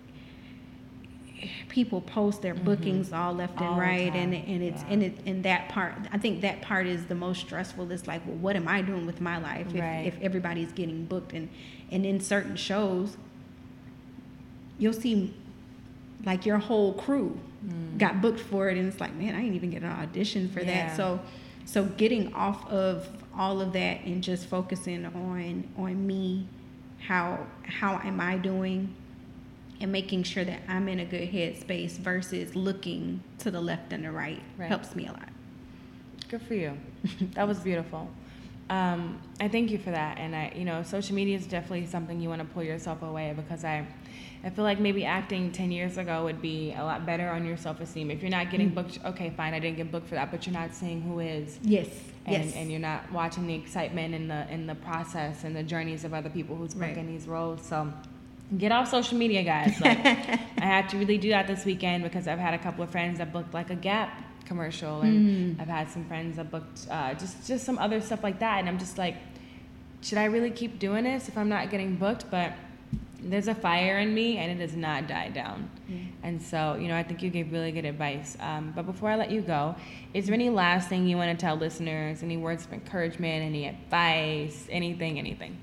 people post their mm-hmm. bookings all left all and right and and it's yeah. and it and that part, I think that part is the most stressful. It's like, well, what am I doing with my life if, right. if everybody's getting booked? And and in certain shows you'll see like your whole crew mm. got booked for it, and it's like, man, I didn't even get an audition for yeah. that. So, so getting off of all of that and just focusing on on me, how how am I doing, and making sure that I'm in a good headspace versus looking to the left and the right, right. helps me a lot. Good for you. That was beautiful. Um, I thank you for that. And I, you know, social media is definitely something you want to pull yourself away, because I, I feel like maybe acting ten years ago would be a lot better on your self-esteem. If you're not getting mm-hmm. booked, okay, fine, I didn't get booked for that, but you're not seeing who is. Yes. And, yes. and you're not watching the excitement and the in the process and the journeys of other people who's booking right. these roles. So get off social media, guys. Like, I had to really do that this weekend, because I've had a couple of friends that booked like a Gap commercial, and mm. I've had some friends that booked uh, just just some other stuff like that, and I'm just like, should I really keep doing this if I'm not getting booked? But there's a fire in me, and it has not died down. Mm. And so, you know, I think you gave really good advice. Um, but before I let you go, is there any last thing you want to tell listeners? Any words of encouragement? Any advice? Anything? Anything?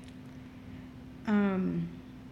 Um.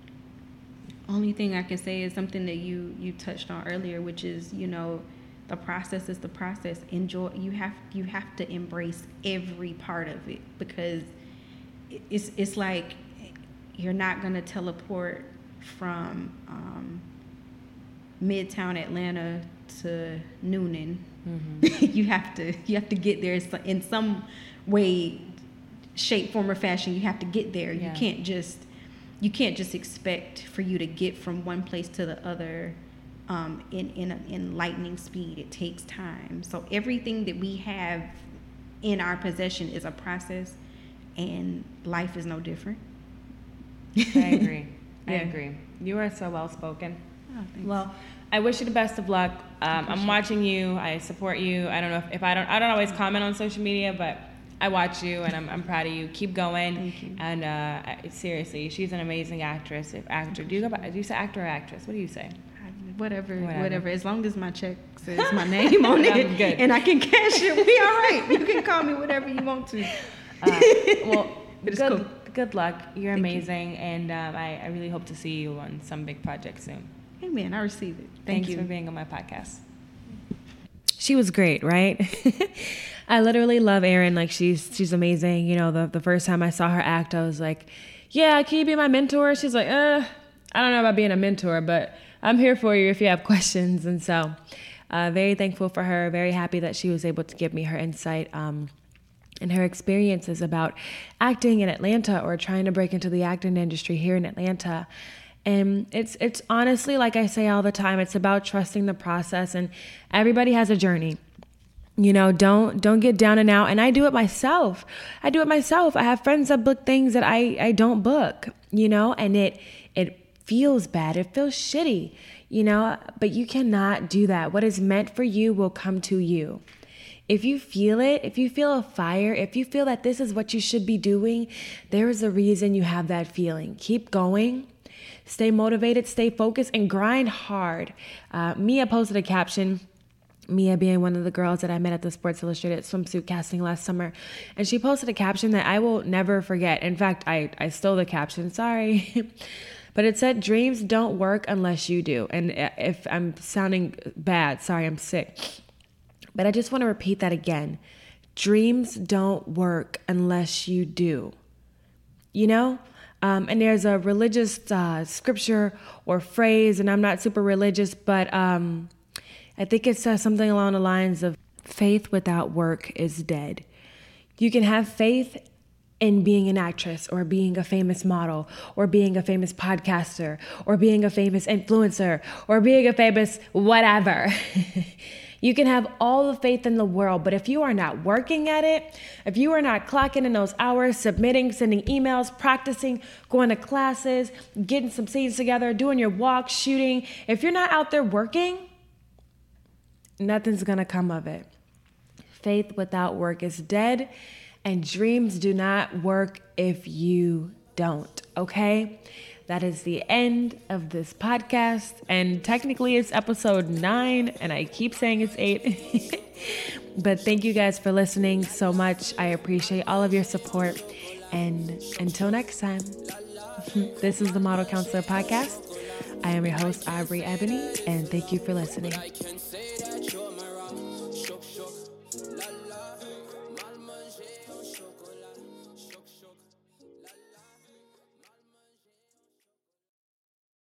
Only thing I can say is something that you you touched on earlier, which is, you know, the process is the process. Enjoy. You have you have to embrace every part of it, because it's it's like you're not gonna teleport from um, Midtown Atlanta to Noonan. Mm-hmm. you have to you have to get there in some way, shape, form, or fashion. You have to get there. Yeah. You can't just you can't just expect for you to get from one place to the other um, in in, a, in lightning speed. It takes time. So everything that we have in our possession is a process, and life is no different. I agree. I yeah. agree. You are so well spoken. Oh, thanks. Well, I wish you the best of luck. Um, I'm watching you. I support you. I don't know if, if I don't. I don't always comment on social media, but I watch you, and I'm I'm proud of you. Keep going. Thank you. And uh, seriously, she's an amazing actress. If actor, do you go by? Do you say actor or actress? What do you say? Whatever, whatever, whatever. As long as my check says my name on it, good. And I can cash it, we all right. You can call me whatever you want to. Uh, well, good, cool. good luck. You're Thank amazing, you. and um, I, I really hope to see you on some big project soon. Amen. I receive it. Thank Thanks you. for being on my podcast. She was great, right? I literally love Erin. Like, she's she's amazing. You know, the, the first time I saw her act, I was like, yeah, can you be my mentor? She's like, uh, I don't know about being a mentor, but I'm here for you if you have questions. And so uh, very thankful for her, very happy that she was able to give me her insight um, and her experiences about acting in Atlanta, or trying to break into the acting industry here in Atlanta. And it's it's honestly, like I say all the time, it's about trusting the process, and everybody has a journey. You know, don't don't get down and out. And I do it myself. I do it myself. I have friends that book things that I, I don't book, you know, and it it feels bad. It feels shitty, you know, but you cannot do that. What is meant for you will come to you. If you feel it, if you feel a fire, if you feel that this is what you should be doing, there is a reason you have that feeling. Keep going. Stay motivated, stay focused, and grind hard. Uh, Mia posted a caption, Mia being one of the girls that I met at the Sports Illustrated swimsuit casting last summer. And she posted a caption that I will never forget. In fact, I, I stole the caption, sorry. But it said, dreams don't work unless you do. And if I'm sounding bad, sorry, I'm sick. But I just want to repeat that again. Dreams don't work unless you do. You know? Um, and there's a religious uh, scripture or phrase, and I'm not super religious, but um, I think it says something along the lines of, faith without work is dead. You can have faith in being an actress, or being a famous model, or being a famous podcaster, or being a famous influencer, or being a famous whatever. You can have all the faith in the world, but if you are not working at it, if you are not clocking in those hours, submitting, sending emails, practicing, going to classes, getting some scenes together, doing your walks, shooting, if you're not out there working, nothing's gonna come of it. Faith without work is dead, and dreams do not work if you don't, okay? That is the end of this podcast, and technically it's episode nine, and I keep saying it's eight. But thank you guys for listening so much. I appreciate all of your support, and until next time, this is the Model Counselor Podcast. I am your host, Aubrey Ebony, and thank you for listening.